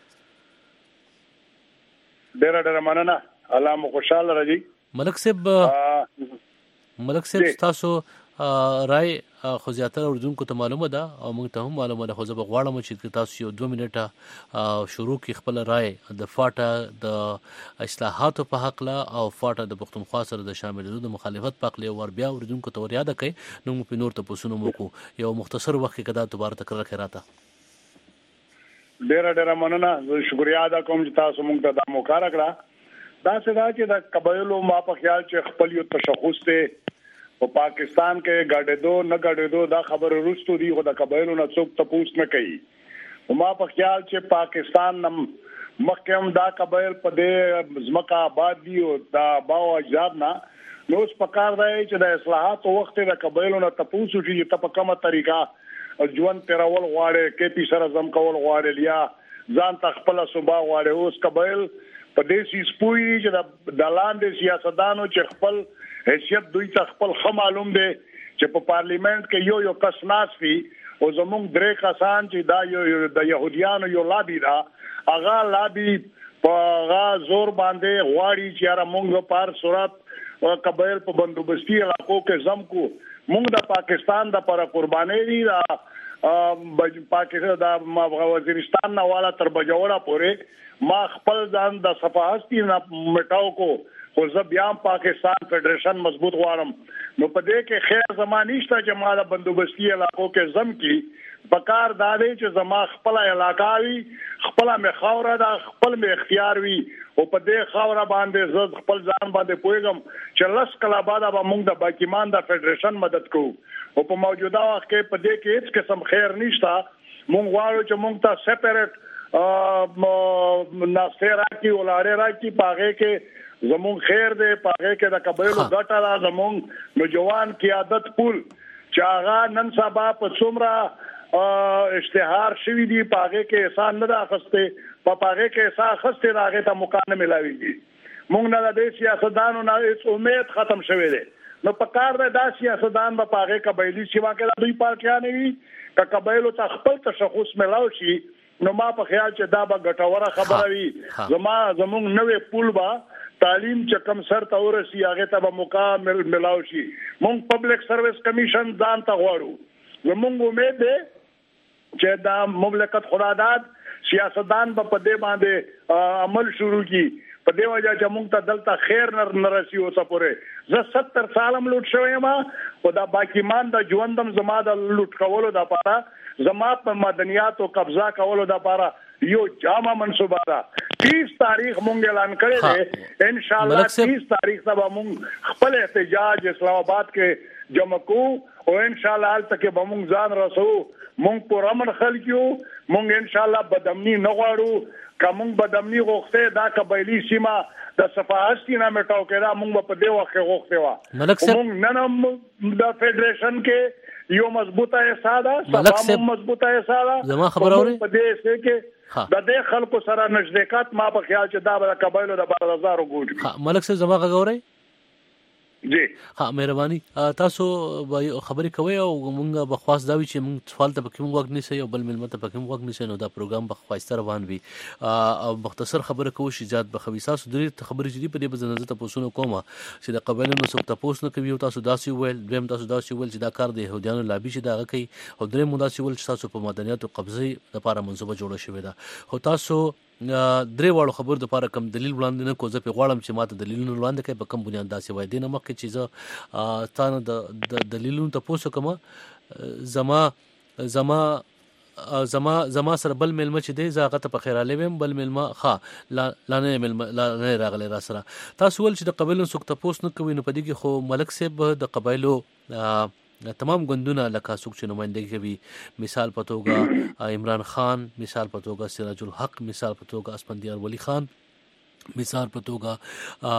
N: ډېر مننه الله مو خوشاله راځي.
H: ملک صاحب تاسو رائے خو زیاتره اردوونکو ته معلومه ده او موږ ته هم معلومه ده خو زه به غواړم چې تاسو یو 2 منټه شروع کې خپل رائے د فاټا د اصلاحاتو په حق لا او فاټا د پښتونخوا سره د شاملېدو د مخالفت په حق له ور بیا اردوونکو ته ورياده کوي نو موږ په نور ته پوسونو مکو یو مختصر وخت کې کدا دوباره تکرار خیراته.
N: ډېر مننه زه شکریا ادا کوم چې تاسو موږ ته د موقع راکړه. دا څه دا چې د قبایلو ما په خیال چې خپل یو تشخص ته په پاکستان کې غاډېدو دا خبر وروستو دی خو د قبایلو نه څوک تپوس نه کوي. ما په خیال چې پاکستان مخکم دا قبایل په دې ځمکه آباد دي او دا باو اجداد نه نو اس پکار دی چې د اصلاحات وخت د قبایلو نه تپوس وشي چې په کومه طریقه ژوند تیرول غواړي کې پی سره زم کول غواړي یا ځان تخپل صوبا غواړي. اوس قبایل په دې سي سپوي چې د لاندې سیاستدانو چې خپل حیثیت دوی ته خپل معلوم دی چې په پارلیمنت کې یو کس ناس وي او زموږ درې کسان چې دا یو د يهوديانو یو لابي دا هغه لابي په زور باندې غواړي چې را موږ په هر صورت قبایل په بندوبستي علاقو کې زم کو موږ د پاکستان د پر قرباني دي پاکستان د وزیرستان نه والا تر بجوړه پورې ما خپل ځان د صفاحتي نه مټاو کو خو زه بیا پاکستان فدریشن مضبوط غواړم. نو په دې کې خیر زمانی شته چې ما د بندوبستي علاقو کې زم کی پکار دادې چې زما خپل علاقہ وي خپل مخاوره دا خپل می اختیار وي او په دې خاوره باندې زه خپل ځان باندې پوهیږم چې لس کلا بعد به موږ د باکیمان د فدریشن مدد کوو او په موجوده وخت کې په دې کې هیڅ قسم خیر نشته. موږ غواړو چې موږ ته سپریټ ناصر کی ولاره را کی پاغه کې زمون خیر دې پاغه کې د قبایلو ګټه را زمون نوجوان قیادت پول چې هغه نن سبا په څومره اشتهار شوی دی پاغه کې احسان نه راخسته په پاغه کې احسان خسته راغه ته مکان ملاويږي. موږ نه د سیاستدانو نه هیڅ امید ختم شوه دی نو پکار دا سیاستدان په هغه قبایلی سیما کې دوی پارټیان وي ک قبایلو ته خپل تشخص ملاو شي نو ما په خیال چې دا به ګټوره خبره وي زموږ نوې پول با تعلیم چې کم سر ته ورسي هغه ته به مکمل ملاو شي مونږ پبلک سرویس کمیشن ځان ته غواړو زموږ امید ده چې دا مملکت خداداد سیاستدان په دې باندې عمل شروع کی په دې وجه چې مونږ ته دلته خیر نه رسي اوسه پورې زه 70 سالم لوټ شوی ما خدا باقی مان د ژوندم زما د لوټ کولو د پاره زما په مدنیات او قبضه کولو د پاره یو جامه منصوبه ده 30 تاریخ مونږ اعلان کړی دی ان شاء الله 30 تاریخ ته مونږ خپل احتجاج اسلام آباد کې جمع کوو او ان شاء الله حال تک به مونږ ځان رسو مونږ پر امن خلکو مونږ ان شاء الله بدامنی نه غواړو کوم بدامنی غوښته دا قبایلی سیما د صفاحتي نه مټاو کړه مونږ په دې وخت غوښته وا مونږ نن د فدریشن کې یو مضبوطه احساده سبا مضبوطه احساده
H: زما خبر اوري
N: په دې څه کې د دې خلکو سره نزدېکات ما په خیال چې دا به قبایلو د 12000 ګوډ
H: ملک صاحب زما غوړی
N: جی
H: ها مهرباني تاسو خبرې کوي او مونږ بخواست دا وی چې مونږ سوال ته پکې مونږ وخت نشي او بل ملمت پکې مونږ وخت نشي نو دا پروګرام بخواسته روان وي او مختصر خبره کوو چې زیات بخويسا سودري خبرې جدي په دې بزنه ته پوښتنه کوم چې د قبایلو نو څوک تاسو نه کوي تاسو داسې ویل دیم تاسو داسې ویل چې دا کار دی يهودانو لابي چې دا کوي او درې مو داسې ویل چې تاسو په مدنيات او قبضه لپاره منصوبه جوړه شوې ده خو تاسو درې واړو خبر د لپاره کم دلیل وړاندې نه کو زه په غواړم چې ماته دلیلونه وړاندې کوي په کم بنیاد داسې وای دي نه مخکې چې زه تاسو د دلیلونو ته پوښتنه کوم زما سره بل ملمه چې دی زاغه ته په خیراله ويم بل ملمه لانه راغلی را سره تاسو ول چې د قبایلو څوک ته پوښتنه کوي نو پدې کې خو ملک صاحب د قبایلو تمام غندونه لکه څوک چې نمائندګي کوي مثال په توګه عمران خان مثال په توګه سراج الحق مثال په توګه اسفندیار ولی خان مثال په توګه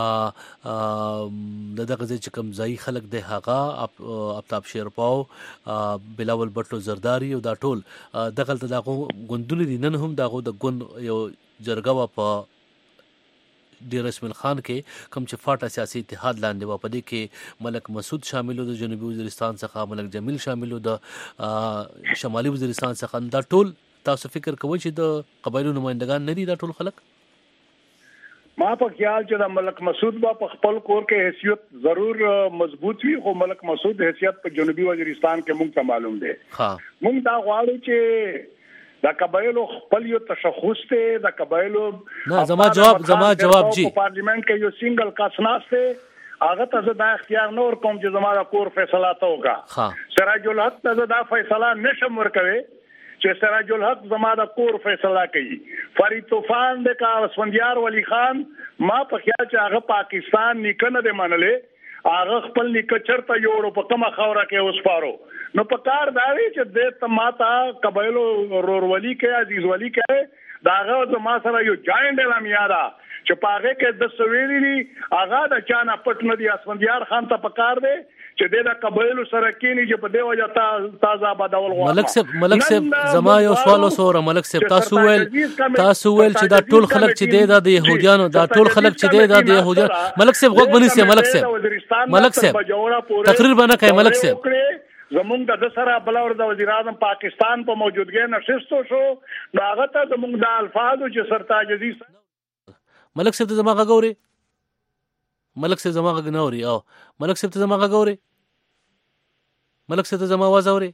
H: دغه چې کوم ځای خلک د هغه افتاب شیرپاو بلاول بټو زرداری او دا ټول دغه دغه غندونه دي نن هم دغه د غون یو جرګه په ډیر اسماعیل خان کې کوم چې فاټا سیاسي اتحاد لاندې و پدې کې ملک مسعود شامل د جنوبي وزیرستان څخه ملک جمیل شامل د شمالي وزیرستان څخه دا ټول تاسو فکر کوئ چې د قبایلو نمائندگان نه دي دا ټول خلک
N: ما په خیال چې د ملک مسعود په خپل کور کې حیثیت ضرور مضبوط وي خو ملک مسعود حیثیت په جنوبي وزیرستان کې مونږ ته معلوم دی مونږ دا غواړو چې دا قبایلو خپل یو تشخص ته دا قبایلو
H: نه زما جواب جی
N: پارلیمنت کې یو سنگل کس ناشته هغه ته دا اختیار نور کوم چې زموږه کور فیصله تا وکا سراج الحق ته دا فیصله نشم ورکوي چې سراج الحق زموږه کور فیصله کوي فرید طوفان د کا اسفندیار ولی خان ما په خیال چې هغه پاکستان نکنه دی منلې هغه خپل نکچرته یو په کومه خوره کې وسپارو نو په کار دا وی چې د تماتا قبایلو رورولي کې عزیز ولی کې داغه زما سره یو جاینټ اعلان یاده چې پاغه کې د سویری دي هغه د چانه پټ نه دي اسفندیار خان ته پکار دی چې د قبایلو سره کینی چې په دی وجه تازه بدول غواړي
H: ملک صاحب زما یو سوال وسوره ملک صاحب تاسو ویل چې دا ټول خلک چې د يهودانو دا ټول خلک چې د يهودانو ملک صاحب غوږ بنی سي ملک صاحب تقریر باندې کوي ملک صاحب
N: زمونږ د سره بلور د وزیر اعظم پاکستان په موجودګۍ نشستو شو نو هغه ته زمونږ د الفاظو چې سرتاج عزیز
H: ملک صاحب ته زما غوړي ملک صاحب زما غنوري او ملک صاحب ته زما غوړي ملک صاحب ته زما आवाज اوري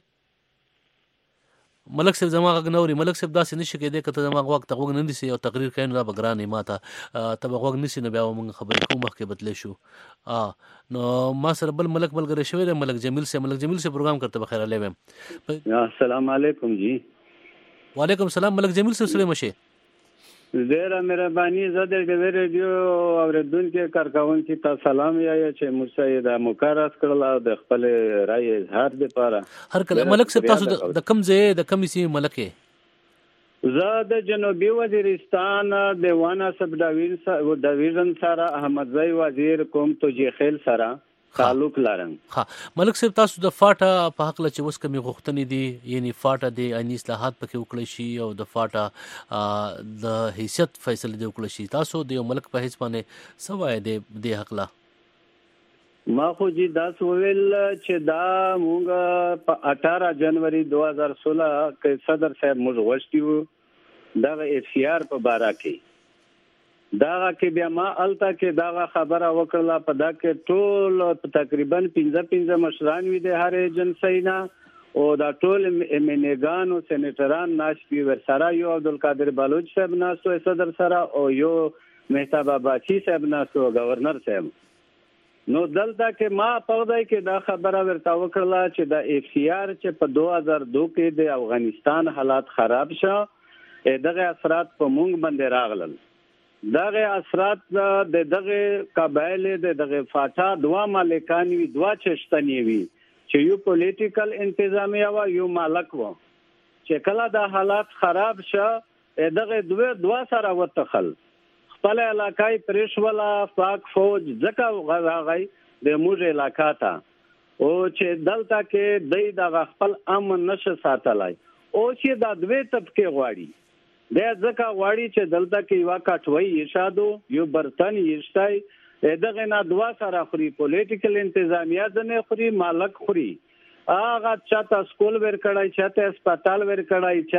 H: ملک صاحب زما غنوري ملک صاحب داسې نشي کېدای کته زما وخت غوږ نه دي او تقریر کین را بګرانې ماته تب غوږ نشي نه بیا موږ خبرې کوم مخکې بدلې شو نو ما سره بل ملګری شوی دی ملک جمیل سے پروګرام کرتے بخیر علیکم
O: السلام علیکم جی
H: وعلیکم السلام ملک جمیل سے سلام شه
O: ډیره مهرباني زه د ریډیو اوریدونکو کارکونکو ته سلام یایم چې موږ د مقررات کړل او د خپل رائے اظهار لپاره
H: هر کله ملک صاحب تاسو د کم ځای د کم سي ملکه
O: زه د جنوبي وزیرستان د وانا سب ډیویژن سره احمدزی وزیر کوم توجیه خیل سره تعلق لرم
H: ملک صاحب تاسو د فاټا په حق له چې اوس کمی غوښتنې دي یعنی فاټا د عیني اصلاحات پکې وکړي شي او د فاټا د حیثیت فیصله دی وکړي شي تاسو د یو ملک په حساب باندې سوای د حق لا
O: ما خو جی داس ویل چې دا مونږ په 18 جنوري 2016 کې صدر صاحب موږ غوښتیو دا اف سی آر په بارا کې دا کې بیا ما الته کې دا خبره وکړه په دا کې ټول تقریبا 15 مشران وي د هر ایجنسی نه او دا ټول امنګان او سېنیټران ناشپی ورسره یو عبدالقادر بلوچ صاحب ناسو صدر سره او یو مهتاب عباسی صاحب ناسو گورنر صاحب نو دلته کې ما په دای کې دا خبره ورته وکړه چې دا اف سی آر چې په 2002 کې د افغانستان حالات خراب شو دغه اثرات په مونږ باندې راغلل دغه اثرات د دغه قبایل د دغه فاټا دوا مالکان وی دوا چشتنی وی چې یو پولیټیکل انتظامیه وا یو مالک و چې کله دا حالات خراب شو دغه دوا سره وتخل خپل علاقای پرشولا پاک فوج زکه غراغی د موږ علاقہ ته او چې دلته کې د خپل امن نشه ساتلای او چې دا دوی طبقه غواړي د زکه غواړي چې دلته کې یو کټوي ارشادو یو برتن یشتای دغه نه دوا سره خوري پولیټیکل انتظامیه ځنه خوري مالک خوري هغه چاته سکول ور کړای چاته هسپتال ور کړای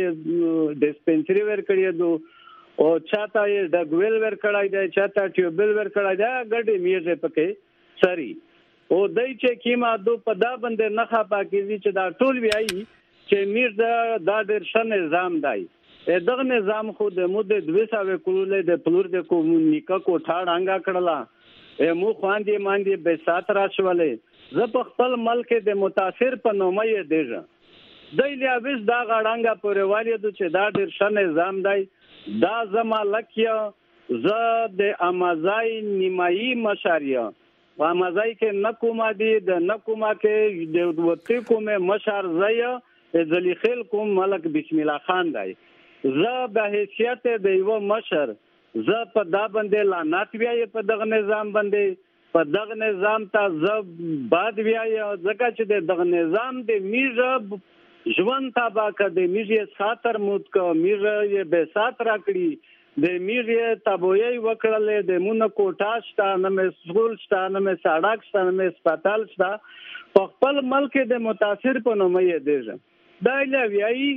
O: چاته ډیسپنسری ور کړی دو او چاته یې د ګویل ور کړای دی چاته ټیوبل ور کړای دی ګډې میږي پکې سری او دای چې کیما دو په دا باندې نه خپاکېږي چې دا ټول ویایي چې میر دا ډېر ښه نظام دی دغه نظام خو د موده 200 کولې د پلور د کومونیکا کوټا ډانګا کړلا مو خواندې ماندې به سات راشولې زه په خپل ملک د متاثر په نومه یې دیږم دای لیاویس دا غړانګا پورې والی د چې دا ډېر ښه نظام دی دا زما لکیا ز د امازای نیمایي مشاریا و امازای کې نکوما دي د نکوما کې د وتی کومه مشار زیا ذلی خیل کوم ملک بسم الله خان دی ز به حیثیت د یو مشر ز په دا باندې لعنت ویای په دغه نظام باندې په دغه نظام ته ز بعد ویای ځکه چې دغه نظام د میژه ژوند تابع کړ د میږي ساتر موت کو میږي به سات راکړي د میږي تابوی وکړل د مون کوټا شته نه سکول شته نه سړک شته نه هسپتال شته په خپل ملک د متاثر په نوم یې دیږي دا لویایي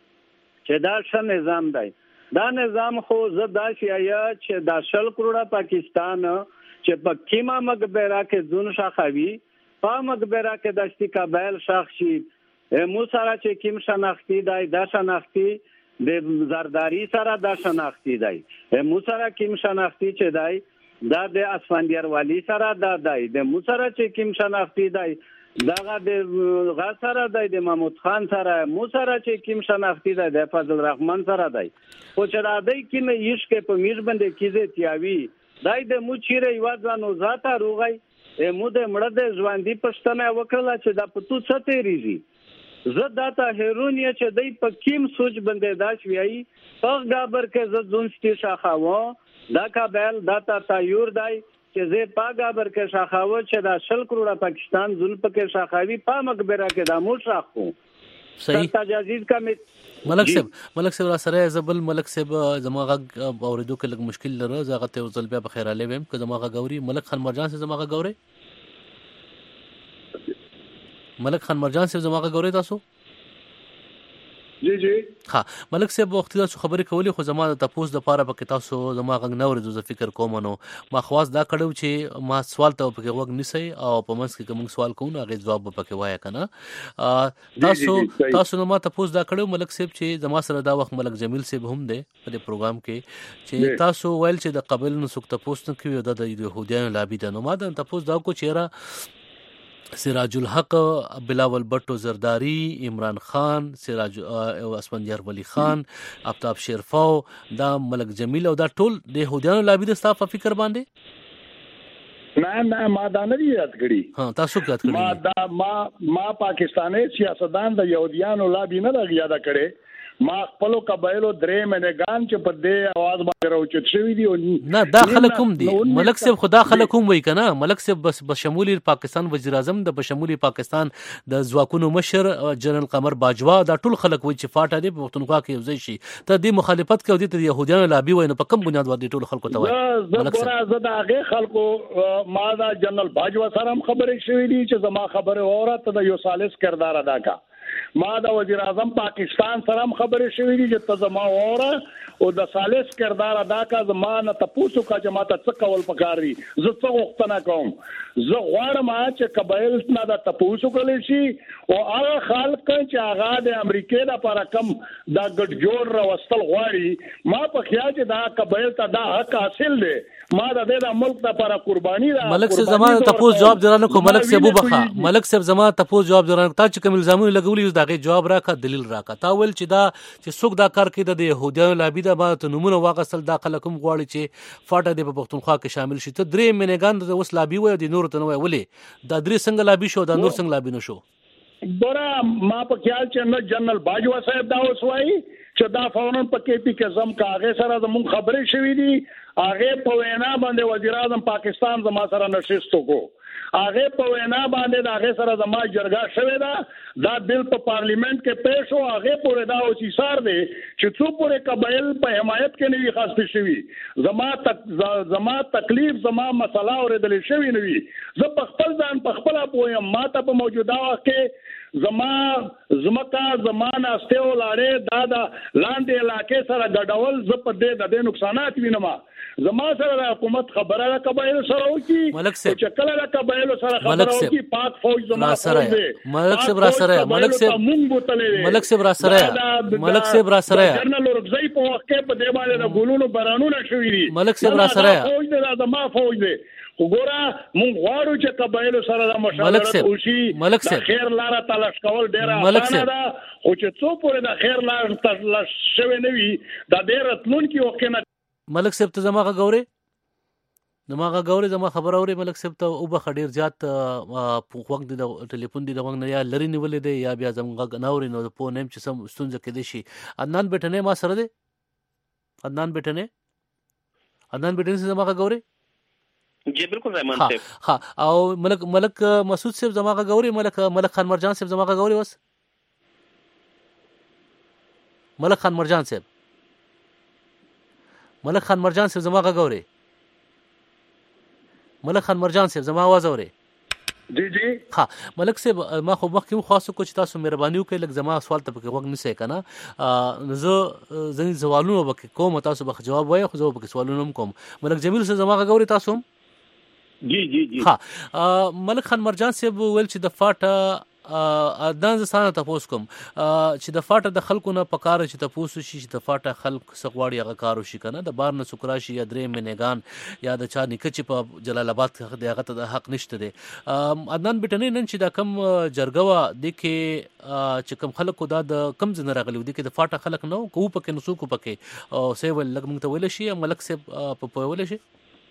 O: چې دا ښه نظام دی دا نظام خو زدا شیا چې دا 10 کروڑه پاکستان چې په کیما مقبره کې ځون شاخوي په مقبره کې دشتي قبایل شاخشي مو سره چې کیم شناختی دی دا شناختی د زرداری سره دا شناختی دی مو سره کیم شناختی چې دی دا د اسفندیار والی سره دا دی د مو سره چې کیم شناختی دی دا د غا سره دی د محمود خان سره مو سره چې کیم شناختی دی د فضل الرحمن سره دی او چې دا دی کینه عشق په میر باندې کیزه تیاوی دای د مو چیرې یوازانو ذاته روغی مو د مړه د ژوندۍ پښتنه وکړه چې دا پتو څه تیریږي زه داته هیرونیا چې دای په کیم سوچ باندې داش ویایي په غابر کې ز ځونستي شاخاو دا قبایل داته تایور دی چې زه په غابر کې شاخاو چې دا 10 کروڑه پاکستان ظلم پکې شاخاوي په مقبره کې دا مو شاخو
H: صحیح
O: تجاوز کا
H: ملک صاحب را سره زبل ملک صاحب زماغه اوریدو کې لږ مشکل لره زغه ته وزل بیا بخیر علی ویم که زماغه غوري ملک خان مرجان سے زماغه غوري ملک خان مرجان صاحب زماغه غوري تاسو
N: جی جی
H: ها ملک صاحب وخت تاسو خبرې کولې خو زما د تاسو د پاره پکې تاسو زماغه نور د فکر کوم نو ما خواص دا کړو چې ما سوال ته پکې وګ نسی او په منځ کې کوم سوال کوم هغه جواب پکې وای کنه تاسو نو ما تاسو دا کړو ملک صاحب چې زما سره دا وخت ملک جمیل صاحب هم دی په دې پروګرام کې چې تاسو ویل چې د قبل نو سوک تاسو نه کوي د يهودانو لابي د نو ما د تاسو دا کو چیرې سراج الحق بلاول بټو زرداری عمران خان سراج او اسفندیار ولی خان آفتاب شیرفاو دا ملک جمیل او دا ټول د يهودانو لابي د صاف فکر باندې
N: نه ما دا نه یاد کړی
H: ها تاسو یاد کړی
N: ما پاکستاني سیاستدان د يهودانو لابي نه یاد کړی ما خپل قبایلو درې منګان چې په دې आवाज باندې راوچت شوی دي
H: نه دا خلک هم دي ملک صاحب خدا خلک هم وای کنه ملک صاحب بس بشمول پاکستان وزیر اعظم د بشمول پاکستان د ځواکونو مشر جنرال قمر باجوا دا ټول خلک وای چې فاټه دی په پښتونخوا کې یوځای شي ته دې مخالفت کوي د يهودانو لابي وای نو په کوم بنیاد باندې ټول خلکو ته وای
N: زه دا هغه خلکو ما دا جنرال باجوا سره هم خبرې شوې دي چې زما خبره اورات د یو سالس کردار ادا کا ما دا وزیر اعظم پاکستان سره هم خبرې شوې دي چې ته زما اوره او د سالس کردار ادا کا زما نه تاسو کا جماعت څه کول پکار دي زه څه وختنه کوم زه غواړم چې قبایل نه د تاسو کولای شي او هغه خلک چې هغه د امریکای لپاره کم دا ګډ جوړ راوستل غواړي ما په خیال چې دا قبایل ته دا حق حاصل دی ما د دې ملک لپاره قرباني دا
H: ملک صاحب زما تاسو جواب درانه کو ملک صاحب وبخا ملک صاحب زما تاسو جواب درانه تا چې کوم الزامونه لګولې دا غي جواب راکا دلیل راکا تا ول چې دا چې څوک دا کار کوي د يهودانو لابي دا ما ته نمونه واغسل دا خلکم غواړي چې فاټه د پښتونخوا کې شامل شي ته درې منګان د وس لابي وای د نور ته نو ولې دا درې څنګه لابي شو دا نور څنګه لابي نشو
N: ګوره ما په خیال چې نه جنرال باجوا صاحب دا وسوي چې دا فورن په کې پی کې زم کاغه سره زمون خبرې شوې دي هغه په وینا باندې وزیر اعظم پاکستان زما سره نشستو کو هغه په وینا باندې هغه سره زما جرګه شوې دا بل په پارلیمنت کې پیښ شو هغه پورې دا او چې سار دي چې څو پورې قبایل په حمایت کې نه وي خاص شوی زما تکلیف زما مسله اوریدل شوی نه وي زه په خپل ځان په خپل پویم ما ته په موجوده وخت کې زمکا زمانہ استو لاړې دا لاندې علاقې سره ګډول ز په دې د نقصانات وینم زما سره د حکومت خبره را قبایل سره وکی چې کله را قبایل سره خبره وکی پاک فوج زما سره
H: ملک صاحب را سره ملک صاحب را سره ملک صاحب را سره
N: جنرال رغزی په وخت کې په دې باندې د ګولونو بارانونه شوې دي
H: ملک صاحب را سره
N: فوج د زما فوج دی وګوره مونږ غواړو چې قبایل سره د مشاورت وشي د خیر لاره تلاش کول ډیره اسانه ده خو چې څو پورې د خیر لاره تلاش شوی نه وي د ډیر راتلونکي وخت نه
H: ملک صاحب ته زما غوړې زما خبر اوري ملک صاحب ته او به ډیر زیات وخت د ټلیفون دی د وخت نه یا لری نیولې دی یا بیا زمغه ناوري نو په نیم چې سم ستونزه کې دي شي عدنان بیٹنه ما سره دی عدنان بیٹنه زما غوړې
L: جی بالکل رحمان صاحب
H: ها او ملک مسعود صاحب زما غوړي ملک خان مرجان صاحب زما غوړي وس ملک خان مرجان صاحب زما غوړي ملک خان مرجان صاحب زما आवाज اوري
N: جی جی
H: ها ملک صاحب ما خو مخکې خاصه کو چې تاسو مهرباني وکړئ لکه زما سوال ته پکې وګ نه سې کنه زه ځنې سوالونه وکړم کوم تاسو به جواب وایي خو زه به سوالونه کوم ملک جمیل صاحب زما غوړي تاسو
N: جی
H: ها ملک خان مرجان صاحب ویل چې د فاټه دانز سانه تاسو کوم چې د فاټه د خلکو نه پکاره چې تاسو شي چې د فاټه خلک سغواړي هغه کارو شي کنه د بار نه سکراشي یا درې منګان یا د چا نکچ په جلال آباد کې هغه ته د حق نشته دي عدنان بیٹنه نن چې دا کم جرګوا د کې چې کم خلکو دا د کم زنه راغلي دي کې د فاټه خلک نو کو پکې نسو کو پکې او سیول لګ مونږ ته ویل شي ملک صاحب په ویل شي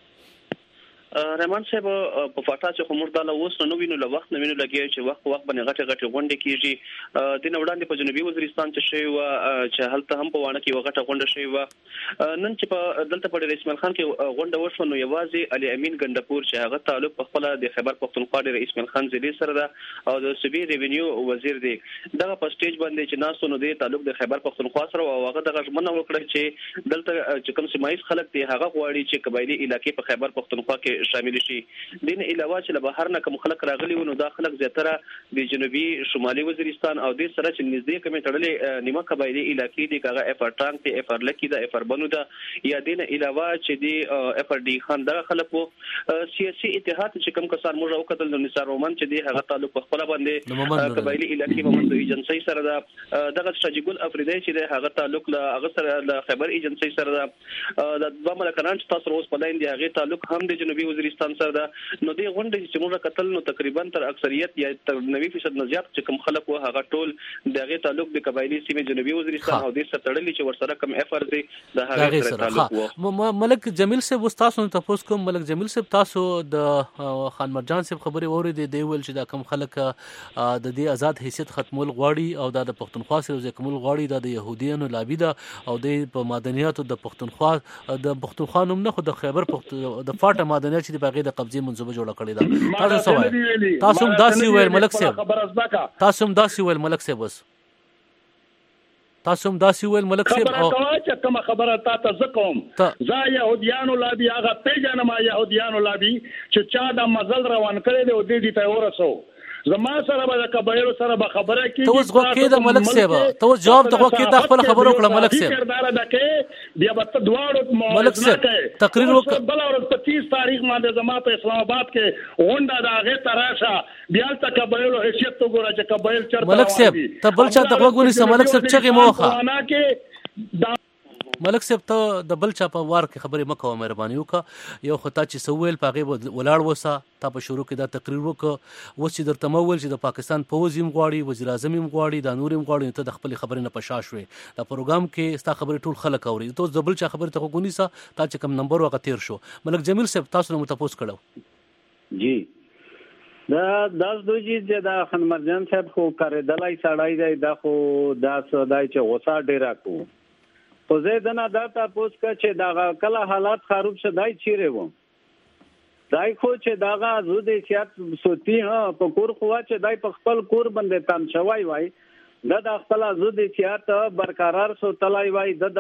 L: رحمان صاحب په فاټا چې کومر دا اوس نو وینو له وخت نو وینو لګي چې وخت باندې غټه غونډه کیږي د نوړاندې په جنوبي وزیرستان چې شوی و چې هلته هم په وانه کې غټه غونډه شوی و نن چې په دلته په رئیس مل خان کې غونډه وشو نو یوازې علي امین ګندپور چې هغه تعلق په خپل د خیبر پختونخوا د رئیس مل خان ضلع سره ده او د صوبې ریونیو وزیر دی دغه په سټیج باندې چې ناسو نو د تعلق د خیبر پختونخوا سره او هغه دغه ژمنه وکړه چې دلته چې کوم سیمایي خلک دی هغه غواړي چې قبایلی علاقې په خیبر پختونخوا کې شامل شي دین علاوه چې له بهر نه کوم خلک راغلي ونه دا خلک زیاتره د جنوبي شمالي وزیرستان او د سره چې نږدې کومې تړلې نیمه قبایلی علاقې دي کاغه افر ټانک ته افر لکی دا افر بنو دا یا دین علاوه چې دی افر ډی خان دا خلکو سیاسي اتحاد چې کوم کسان موږ او کتل د نثار رومان چې دی هغه تعلق په خپل باندې قبایلی علاقې مومند ایجنسی سره دا دغه شجګل افریدی چې دی هغه تعلق له هغه سره د خبر ایجنسی سره دا د دوه ملکان چې تاسو اوس په لاین دی هغه تعلق هم د جنوبي وزیرستان سره ده. نو دې غونډې چې موږ کتل نو تقریبا تر اکثریت یا تر 90% نه زیات چې کوم خلک و هغه ټول دغه تعلق د قبایلی سیمې جنوبي وزیرستان او د سرتړلې چې ورسره کوم افر دي د هغه سره تعلق و.
H: ملک جمیل صاحب تاسو ته تاسو کوم ملک جمیل صاحب تاسو د خان مرجان صاحب خبرې اورېدې دی ویل چې دا کوم خلک د دې آزاد حیثیت ختمول غواړي او دا د پښتونخوا سره کومول غواړي دا د يهوديانو لابي ده او د په مدنياتو د پښتونخوا نوم نه خو د خیبر د فاټه مدنيات چې د باغې د قبضه منصوبه جوړه کړې ده. تاسو سوال تاسو هم داسې ویل ملک صاحب تاسو هم داسې ویل ملک صاحب بس تاسو هم داسې ویل ملک صاحب
N: او چې کوم خبره تاسو زکوم زه يهوديانو لابي هغه پیژنم يهوديانو لابي چې چا د مزل روان کړي دی او دې ته ورسو زما سره به کبایرو سره به خبره کیږي.
H: تو اوس غوکې د ملک صاحب ته اوس جواب د غوکې د خپل خبرو کړه ملک صاحب
N: کردار دکې بیا به دواړو
H: ملک صاحب تقریر وکړه
N: بل اور 25 تاریخ باندې زما په اسلام آباد کې غونډه د هغه تراشه بیا ته کبایرو حیثیت تو ګوره چې کبایل چرته
H: ملک صاحب ته بل چا د غوګونی سم ملک صاحب چغې موخه ملک صاحب ته د بل چا په وار کې خبرې مکوه مهرباني وکړه یو خطا چې سویل پاغه ولاړ وسه تا په شروع کې دا تقریر وکړه و چې درته مول چې د پاکستان فوج هم غواړي وزیر اعظم هم غواړي د نور هم غواړي ته د خپل خبرې نه پشا شوې دا پروګرام کې ستا خبرې ټول خلک اوري ته د بل چا خبرې ته غونی سه تا چې کوم نمبر وغه تیر شو. ملک جمیل صاحب تاسو نو تاسو کړو
O: جی دا داس دوجی چې دا خان مرجان صاحب خو کړدلای سړای دی دا خو دا سودای چې غوسه ډیرا کو خو زه دنا دا تاسو چې دا کله حالات خراب شدای چیرې وو دای خو چې داغه زود سیاست سوتی ها په کور خو چې دای په خپل کور باندې تام شوای وای د خپل زود سیاست برقرار سو تلای وای د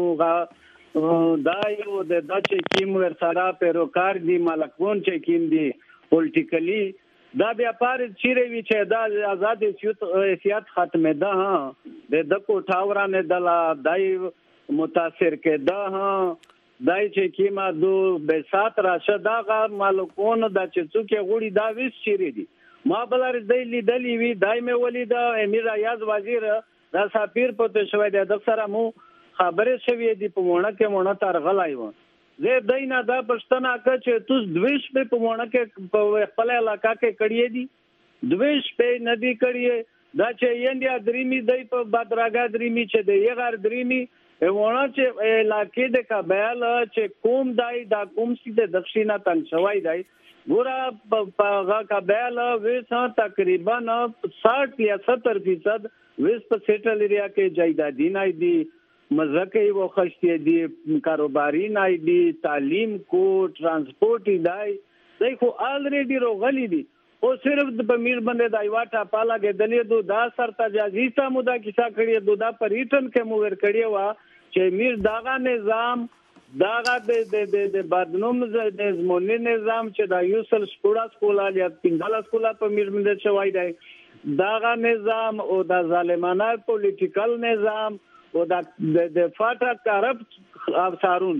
O: دای او د چې کیم ور سره پیروکار دی ملکون چې کیم دی پولیټیکلی دا بیا پاره چیرې وی چې دا آزاد سیاست ختمه ده ها د کوټاورانه دلا دای متاثر کې ده ها دای چې کیما دو به سات راشه دا غار مالکون د چڅوکې غوړي دا ویس چیرې دي ما بلار دای لیدلی وی دای مې ولید امیر ایاز وزیر دا سفیر په شوی د سره مو خبره شوی دی په مونږه کې مونږ تر غلای و زه دینه دا پښتنه چې تاسو دویش په مونږه کې په خپل علاقہ کې کړی دي دویش په ندی کړی دا چې انډیا دریمی دی په بدراګا دریمی چې دی یغار دریمی ونه چې علاقې د کابل چې کوم دای دا کوم سي د دښینا تن شوای دی ګورا په کابل وسه تقریبا 60 یا 70% وس په سیټل ایریا کې جایدادي نه دی مزکه و خشتي دي کاروباري نه دي تعلیم کو ترانسپورت دی خو الریډي روغلي دي او صرف د پمیر باندې د ایواټا پالا کې دلې دا سرتا جازیستا مودا کیسا کړی دا پریټن کې مو ور کړی وا چې میر داغه نظام داغه د بدنوم د زمونی نظام چې د یوسل سکولا یا پنځاله سکولا په میر باندې شوای دی داغه نظام او د ظالمانه پولیټیکل نظام او د فاټا کرپټ افسرون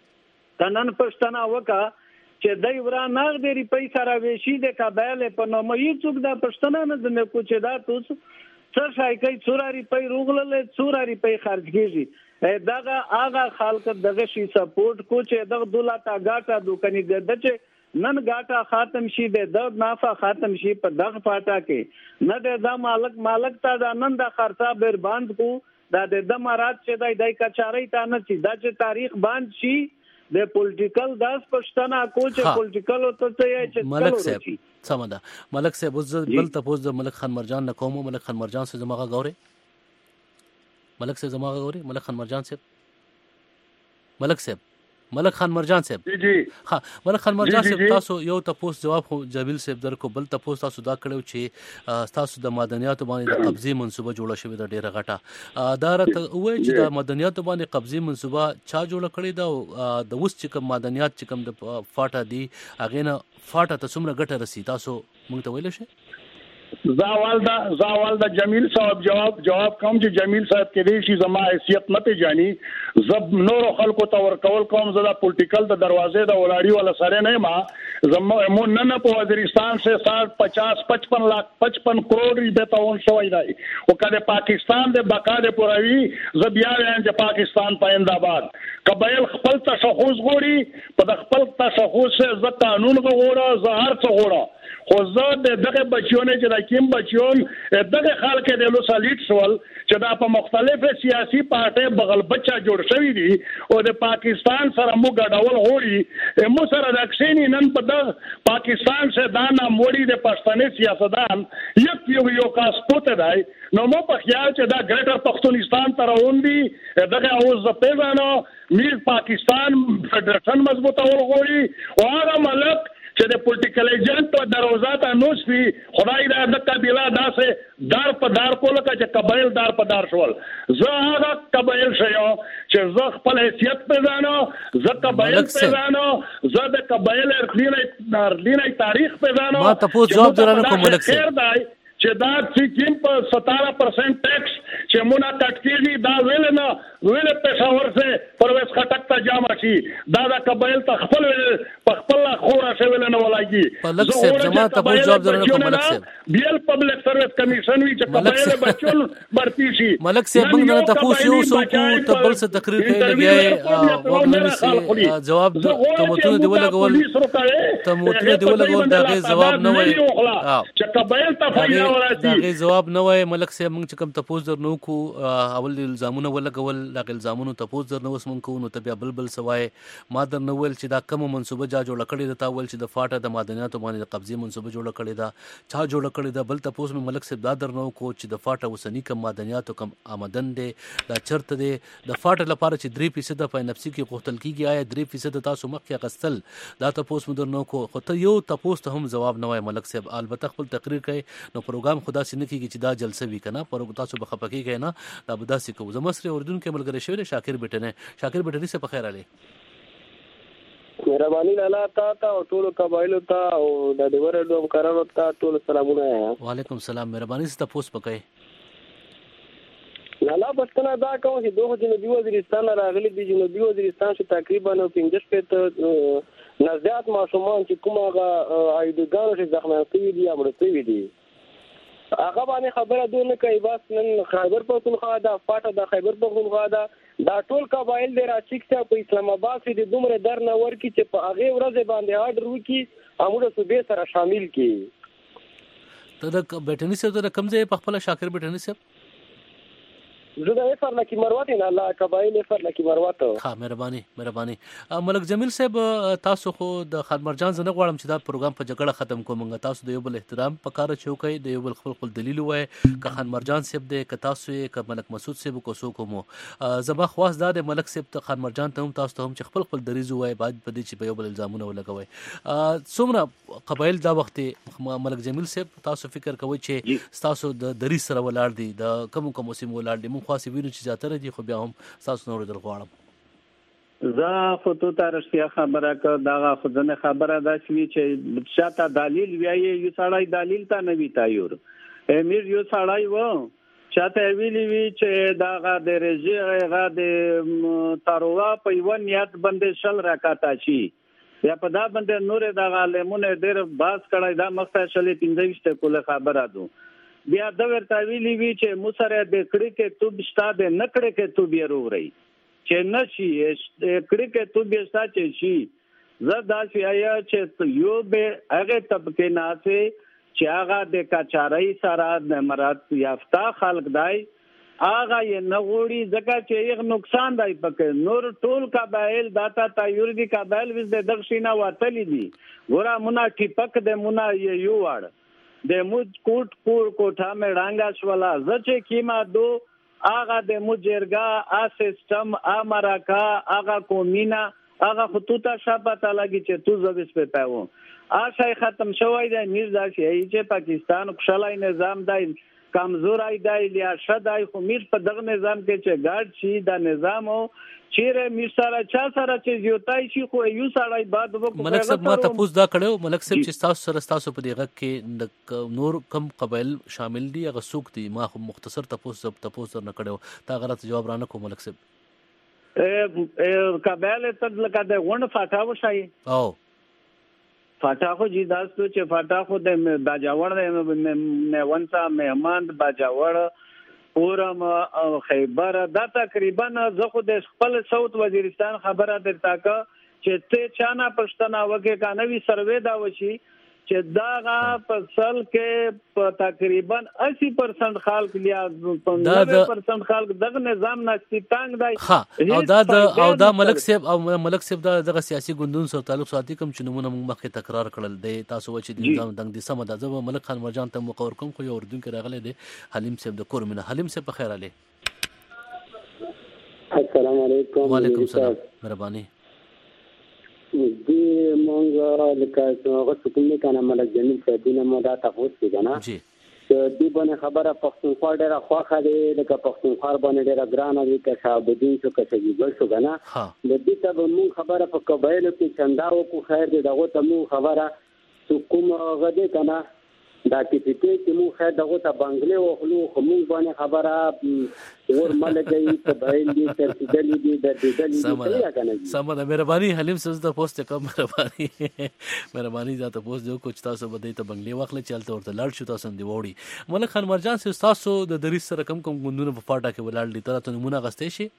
O: تنن پښتنه وکا چې دای ورانغ د پیسې را وشي د کابل په نوم یې څوک د پښتنه نه د کو چې دا تاسو څه شای کوي څوراري په روغله څوراري په خرج کیږي دغه هغه خلک دغه شي سپورټ کو چې دغه دولت اگاټا دوکني د چې نن گاټا ختم شي د نافع ختم شي په دغه پاټا کې نه د مالک ته د نن د خرڅه بربند کو دا د مراد چې دای کچاري تا نه چې دا چې تاریخ باندې شي د پولیټیکل داس پښتنه کو چې پولیټیکل او ته چې
H: ملک صاحب سمدا ملک صاحب بل تاسو د ملک خان مرجان نه کوم ملک خان مرجان سره زماغه غوري ملک صاحب زماغه غوري ملک خان مرجان صاحب ملک خان مرجان صاحب
N: جی
H: ها ملک خان مرجان صاحب تاسو یو تاسو جواب خو جمیل صاحب درکو بل تاسو دا کړو چې تاسو د مدنیاتو باندې د قبضه منصوبه جوړه شوې د ډیره غټه دا راته وایي چې د مدنیاتو باندې قبضه منصوبه چا جوړه کړې دا د اوس چې کوم مدنیات چې کوم د فاټا دی هغه نه فاټا ته څومره ګټه رسی تاسو مونږ ته ویل شي
N: زاوالدا جمیل صاحب جواب کوم چې جمیل صاحب کې دی شي زما حیثیت نه پیژانی زب نور خلکو ته ور کول کوم زدا پولیټیکل د دروازې د ولاړی ولا سره نه ما زمون نن په وزیرستان سے 50-55 लाख 55 करोड़ روپے تاون شوی دی او کله پاکستان د بقا د پوروي زبیا چې پاکستان پاینده قبایل خپل تشخص غوړي په خپل تشخص ز قانون غوړه زهر څه غوړه خو زه دغه بچیونه چې د کیم بچیون دغه خلک د لوسالیټ سوال چې دا په مختلفه سیاسي پارټي بغل بچا جوړ شوی دي او د پاکستان سره مو ګډول غوړي مو سره د اکسینی نن په د پاکستان سے دا ناموړي د پښتني سیاستدان یو کاس پوت دی نو مو په خیال چې دا ګریټر پښتونستان تر اوندي دغه اوس د پیژانو میر پاکستان فدراسیون مضبوطه ورغوړي او هغه ملک چې د پولیټیکل ایجنټ په دروازه ته نوښتي خدای دا د قبيله داسې دار په دار کوله چې قبایل دار په دار شول زه هغه قبایل شیو چې زه خپل حیثیت پیژانو زه قبایل پیژانو زه د قبایل ارلینای تاریخ پیژانو
H: ما تاسو جواب درنه کوم ملک
N: خیر دی چې دا چې په 17% ټیکس چې مونږه کټکېږي دا ویل پېښور سے پرويز خټک ته جامع شي دا د قبایل ته خپل خورا شویل نه ولایږي
H: ملک صاحب زما ته جواب درنه کوم ملک صاحب
N: بیل پبلک سرویس کمیشن وی چې قبایل بچول برتی شي
H: ملک صاحب موږ نه تاسو یو سو کو تبل څه تقریر کوي لګیاي وګورئ سي جواب ته متونه دی ولګول ته متونه دی ولګول دا جواب نه وای
N: چې قبایل ته
H: دا جواب نه وای ملک صاحب موږ چې کوم تاسو درنو کو اول الزامونه ولګول دا الزامونه تاسو درنو وس مونږ کو نو ته بیا بلبل سوای ما درنو ول چې دا کوم منصوبه جوړ کړی دا ول چې د فاټه د معدنیاتو باندې د قبضه منصوبه جوړ کړی دا چا جوړ کړی دا بل تاسو مې ملک صاحب دا درنو کو چې د فاټه وسنی کم معدنیاتو کم آمدن دي دا چرته دي د فاټه لپاره چې 3% په نفسي کې غوښتل کیږي آیا 3% تاسو مخکې غستل دا تاسو مې درنو کو خو ته یو تاسو ته هم جواب نه وای ملک صاحب البته خپل تقریر کوي نو پروګرام خدا سي نه کیږي چې دا جلسه وی کنه پر تاسو به خپکی کوي نه دا به داسې کو زمسره اردن کې ملګری شوی شاکر بیٹنه سے په خیر علي
P: مهرباني لاله تا او ټول قبایل ته او د دیور دوم کارانو ته ټول سلامونه
H: وعلیکم السلام مهرباني سے تاسو پکې
P: لاله پښتنه دا کوم چې دوه جنوبي وزیرستان راغلي دي جنوبي وزیرستان چې تقریبا 15 نزدیات ماشومان چې کومه ایدګانو چې زخمیان شوي دي امرته وي دي هغه باندې خبره دونه کوي بس نن خیبر پختونخوا دا فاټه د خیبر پختونخوا دا ټول قبایل د راچکته په اسلام آباد کې د دومره در نه ورکی چې په هغه ورځ باندې آرډر وکي امور صوبې سره شامل کی
H: ته د بیٹنی سره د کم ځای په خپل شاکر بیٹنی سره
P: زه د افر لکی مروت نه الله قبایل افر لکی مروت
H: ها مهرباني ملک جمیل صاحب تاسو خو د خان مرجان زنه غواړم چې دا پروګرام په جګړه ختم کوم تاسو د یو بل احترام پکاره چوکي د یو بل خپل دلیل وای ک خان مرجان صاحب د ک تاسو ک ملک مسعود صاحب کو سو کوم زما خواص د ملک صاحب ته خان مرجان ته هم تاسو ته هم چې خپل دریز وای بعد په دې چې په یو بل الزامونه ولګوي څومره قبایل دا وخت ملک جمیل صاحب تاسو فکر کوئ چې تاسو د دریز سره ولاړ دي د کوم سیم ولاړ دي خاصه ویني چې زیاتره دي خو بیا هم تاسو نور در غواړم
O: زه خو ته ترشتیا خبره که دا خو ځنه خبره دا چې شاته دلیل ویایي یو سړی دلیل ته نه وی تایور امیر یو سړی و چاته ویلی وی چې دا غا د رژی غا د تاروا په یو نیت باندې شل راکاته شي یا په دا باندې نور دا عالمونه ډېر باز کړای دا مخته شلې 15 کوله خبره ده بیا دا ورته ویلی وی چې موسره د کړي کې تو بشتا د نکړي کې تو بیا روغري چې نشي کړي کې تو بیا ستا چې شي زدا شي آیا چې یو به هغه طبقه ناسه چې هغه د کچاري سره د مراد یافتا خلق دای هغه یې نغوړي ځکه چې یو نقصان دی پکې نور ټول قبایل داتا تایور دي قبایل وز د دغشینا واتلی دي ګورا مونږه ټیپک د مونږه یو وړ د موج کوټ کوټه مې رانګا شولا زچې کیما دو آغا د مجرګه ا سیستم ا مراکا آغا کومینا آغا خطوطه شپته لګی چې تو زبس پتاو ا شای ختم شوی د میرزا شي چې پاکستان خوشالای نظام دای کمزور ای دای لیا شدای خو میر په دغه نظام کې چې ګارد شي دا نظام چیرې میر سره چا سره چې یوتای شي خو یو سړی بعد وکړي
H: ملک صاحب ما تاسو دا کړو ملک صاحب چې تاسو سره تاسو په دغه کې نور کم قبایل شامل دي هغه څوک دي ما خو مختصر تاسو نه کړو تا غلط جواب رانه کوم ملک صاحب
O: قبایل ته لکه د غون فاټاو شي
H: او
O: فاتحو جی داستو چې فاتحو د باجوړ د ونسا مهمان باجوړ اورم او خیبر دا تقریبا زه خو د خپل صوت وزیرستان خبره درتا کا چې ته چانا پښتنه وکه کانوي سروې دا وشي چې دا فصل کې تقریبا 80% خلک یا 90% خلک دغه نظام نشتی تنگ دی
H: او دا ملک صاحب دغه سیاسي ګوندونو سره تعلق ساتي کوم چې نمونه موږ مخکې تکرار کړل دی تاسو چې د نظام دنګ دي سم د ځو ملک خان مرجان ته مقور کوم خو یو اردن کې راغلی دی حلیم صاحب د کورمنه حلیم صاحب په خیر علي
Q: السلام علیکم
H: وعلیکم السلام مهرباني
Q: دی مونږ لکه څنګه حکومت کنه ملک جمیل صاحب نه مو دا تاسو څنګه
H: جی
Q: چې دی باندې خبره پښتونخوا ډیره خوخه دی لکه پښتونخوا باندې ډیره ګرانه دی که شعبدین شو که سجیګل شو کنه د دې ته مونږ خبره په قبایلو کې چندا او کو خیر دی دغه ته مونږ خبره کوم غدي کنه دا چې مونږ خیر دغه ته بنگله او خلو مونږ باندې خبره ور ملګری قبایل دي ترتیدلی دي د دې کنه
H: سمه مهرباني حلیم صاحب ته پوسټ کوم مهرباني ذاته پوسټ جو کوم تاسو بده ته بنگله واخله چلته ورته لاړ شو تاسو دی وړي ملک خان مرجان صاحب تاسو د دریس سره کم ګوندونو په پاټا کې ولاړ دي تر ته نمونه غستې شي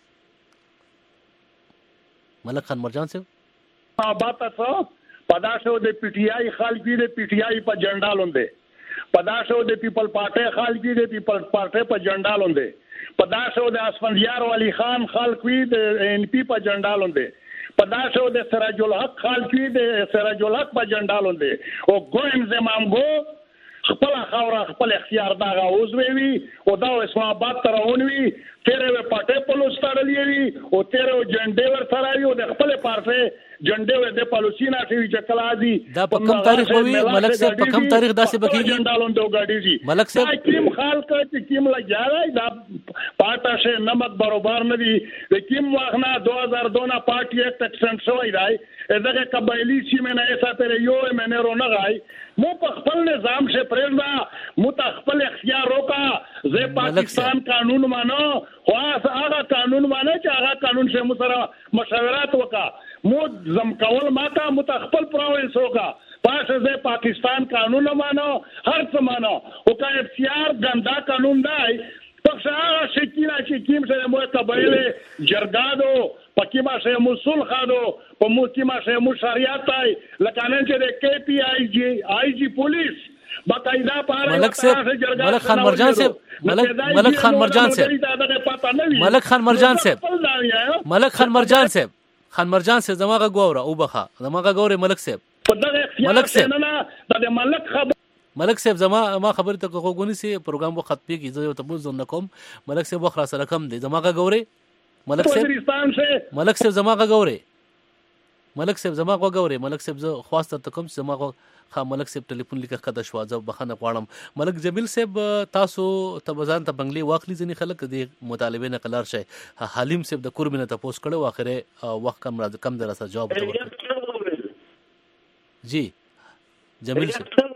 H: ملک خان مرجان صاحب
N: باته پداشو د پی ټی آی خلګي د پی ټی آی په جنډا لوندې پداشو د پیپل پارټي خلګي د پیپل پارټي په جنډا لوندې پداشو د اسفندیار ولی خان خلګي د ان پی په جنډا لوندې پداشو د سراج الحق خلګي د سراج الحق په جنډا لوندې او ګویم زمام گو خپل خاور خپل اختیار دا غوځوي وي او دا اسلام آباد ته روانوي تیرې په پټه پلوس تړلې وي او تیرې جنډې ور سره یو د خپل پارټي جنډې ور د پالوسینا چې چکلا دي
H: دا په کوم تاریخ وي ملک صاحب په کوم تاریخ داسې بکیږي
N: جنډا لوندو غاډي دي
H: ملک صاحب
N: کیم خال کې کیم لا جارای دا پاټه شه نمک برابر نه دي د کیم واخنا 2002 نا پارټي ایکټ ایکسنټ شوی دی دغه قبایلی چې مې نه ایسا پر یو مې نه رونه غای مو په خپل نظام شه پرېږدا مو ته خپل اختیار وکا زه پاکستان قانون مانو خاص هغه قانون مانه چې هغه قانون شه مو سره مشاورات وکا مو زم کول ماته متخپل پروینس وکا پاسه زه پاکستان قانون مانو هر څه مانو او کا اختیار ګندا قانون دی پس هغه شکینا چې کیم سره مو قبایل جرګادو پکیما شه مسول خادو په مو کیما شه مو شریعت ای لکانن چې د کی پی آی جی پولیس باقاعده پاره
H: ملک خان مرجان صاحب ملک خان مرجان صاحب خان مرجان صاحب زماغه ګوره او بخا زماغه ګوره ملک صاحب ملک صاحب ما خبر ته کوګونی سي پروګرام وو ختمي کی زه ته بوز نه کوم ملک صاحب وخرا سره کم دي زماغه ګوره ملک صاحب زماغه ګوره ملک صاحب زه خواسته ته کوم زماغه ملک صاحب ټلیفون لیکه کده شو ځو بخنه غواړم ملک جمیل صاحب تاسو تبزان ته بنگلي واخلي ځنی خلک د مطالبه نه قلار شي حلیم صاحب د کورمنه ته پوسټ کړو اخره وخت کم درسه جواب جی جمیل صاحب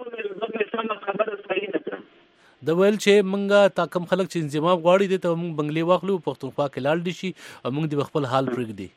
H: د ویل چې مونږه تا کم خلک چې انضمام غواړي دي ته مونږ بنگلي واخلو پښتونخوا کې لاړ دي شي او مونږ د خپل حال پرېږدي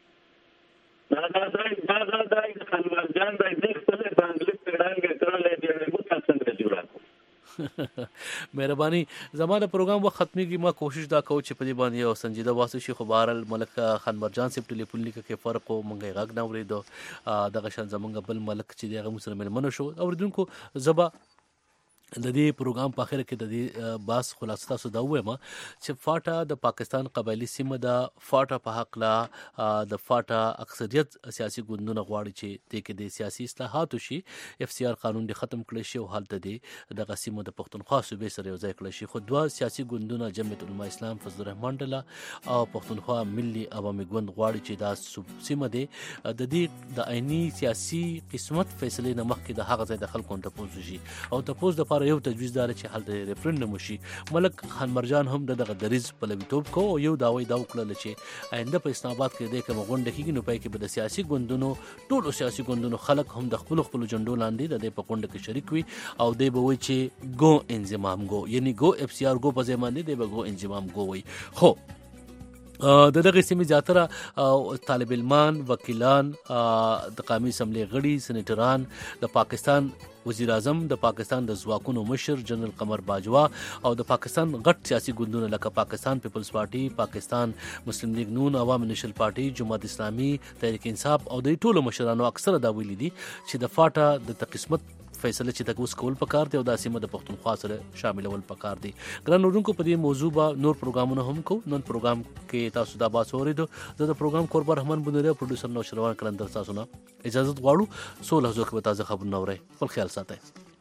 H: مهرباني زموږ پروګرام وخت ختميږي ما کوشش دا کوم چې په دې باندې او سنجیده واسو شي خو بهرال ملک خان مرجان صاحب ټلیفون لیکه کې فرق او مونږه غږ نه اورېدو دغه شان زمونږ بل ملک چې دغه مسلمان منو شو اوریدونکو زبا د دې پروګرام په اخر کې د دې باس خلاصه تاسو دا وایم چې فاټا د پاکستان قبایلی سیمه د فاټا په حق لا د فاټا اکثریت سیاسي ګوندونه غواړي چې د کې د سیاسي اصلاحات شي اف سی آر قانون دی ختم کړي شي او حالت دی د سیمه د پښتونخوا صوبې سره یو ځای کړي شي خو دوه سیاسي ګوندونه جمعیت العلماء اسلام فضل الرحمن ډله او پښتونخوا ملي عوامي ګوند غواړي چې دا سیمه دی د دې د عیني سیاسي قسمت فیصله نه مخکې د هغه ځای د خلکو ته پوښتنه شي او تاسو د یو تجویز دار چې حل د ریفرندوم وشي ملک خان مرجان هم دغه دریز په لویتوب کو او یو داوی دا وکړل چې آینده په اسلام آباد کې د کوم غونډه کېږي نو پای کې به د سیاسي ګوندونو ټولو سیاسي ګوندونو خلک هم د خپل جنډو لاندې د په غونډه کې شریک وي او دی به وي چې گو انضمام گو یعنی گو اف سی آر گو په ځای باندې دی به گو انضمام گو وي خو د دغه سیمې زیاتره طالب علمان، وکیلان، د قومي اسمبلی غړي، سېنیټران، د پاکستان وزیر اعظم، د پاکستان د ځواکونو مشر جنرال قمر باجوا او د پاکستان غټ سیاسي ګوندونه لکه پاکستان پیپلز پارټي، پاکستان مسلم لیگ نون، عوام نیشنل پارټي، جماعت اسلامي، تحریک انصاف او د ټولو مشرانو اکثره دا ویلي دي چې د فاټا د تقسمت فیصله چې تاسو کول پکار دی او د سیمه د پښتونخوا سره شاملول پکار دی. ګران اورونکو په دې موضوع به نور پروګرامونه هم کو. نن پروګرام کې تاسو دا باس اوریدو. زه د پروګرام قربان رحمان بنوري او پروډوسر نوشروان کلندر تاسو نه اجازه غواړو. سو لحظو کې به تازه خبرونه اورئ. خپل خیال ساتئ.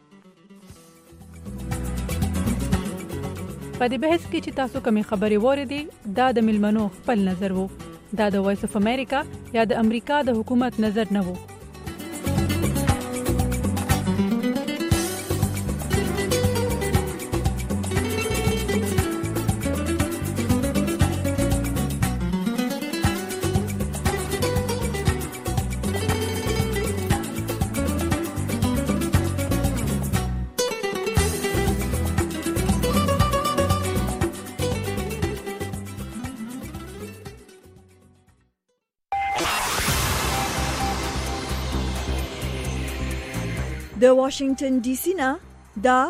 R: په دې بحث کې چې تاسو کومې خبرې وریدي دا د ملمنو خپل نظر وو. دا د وایس اف امریکا یا د امریکا د حکومت نظر نه وو.
A: د واشنگټن ډي سي نه دا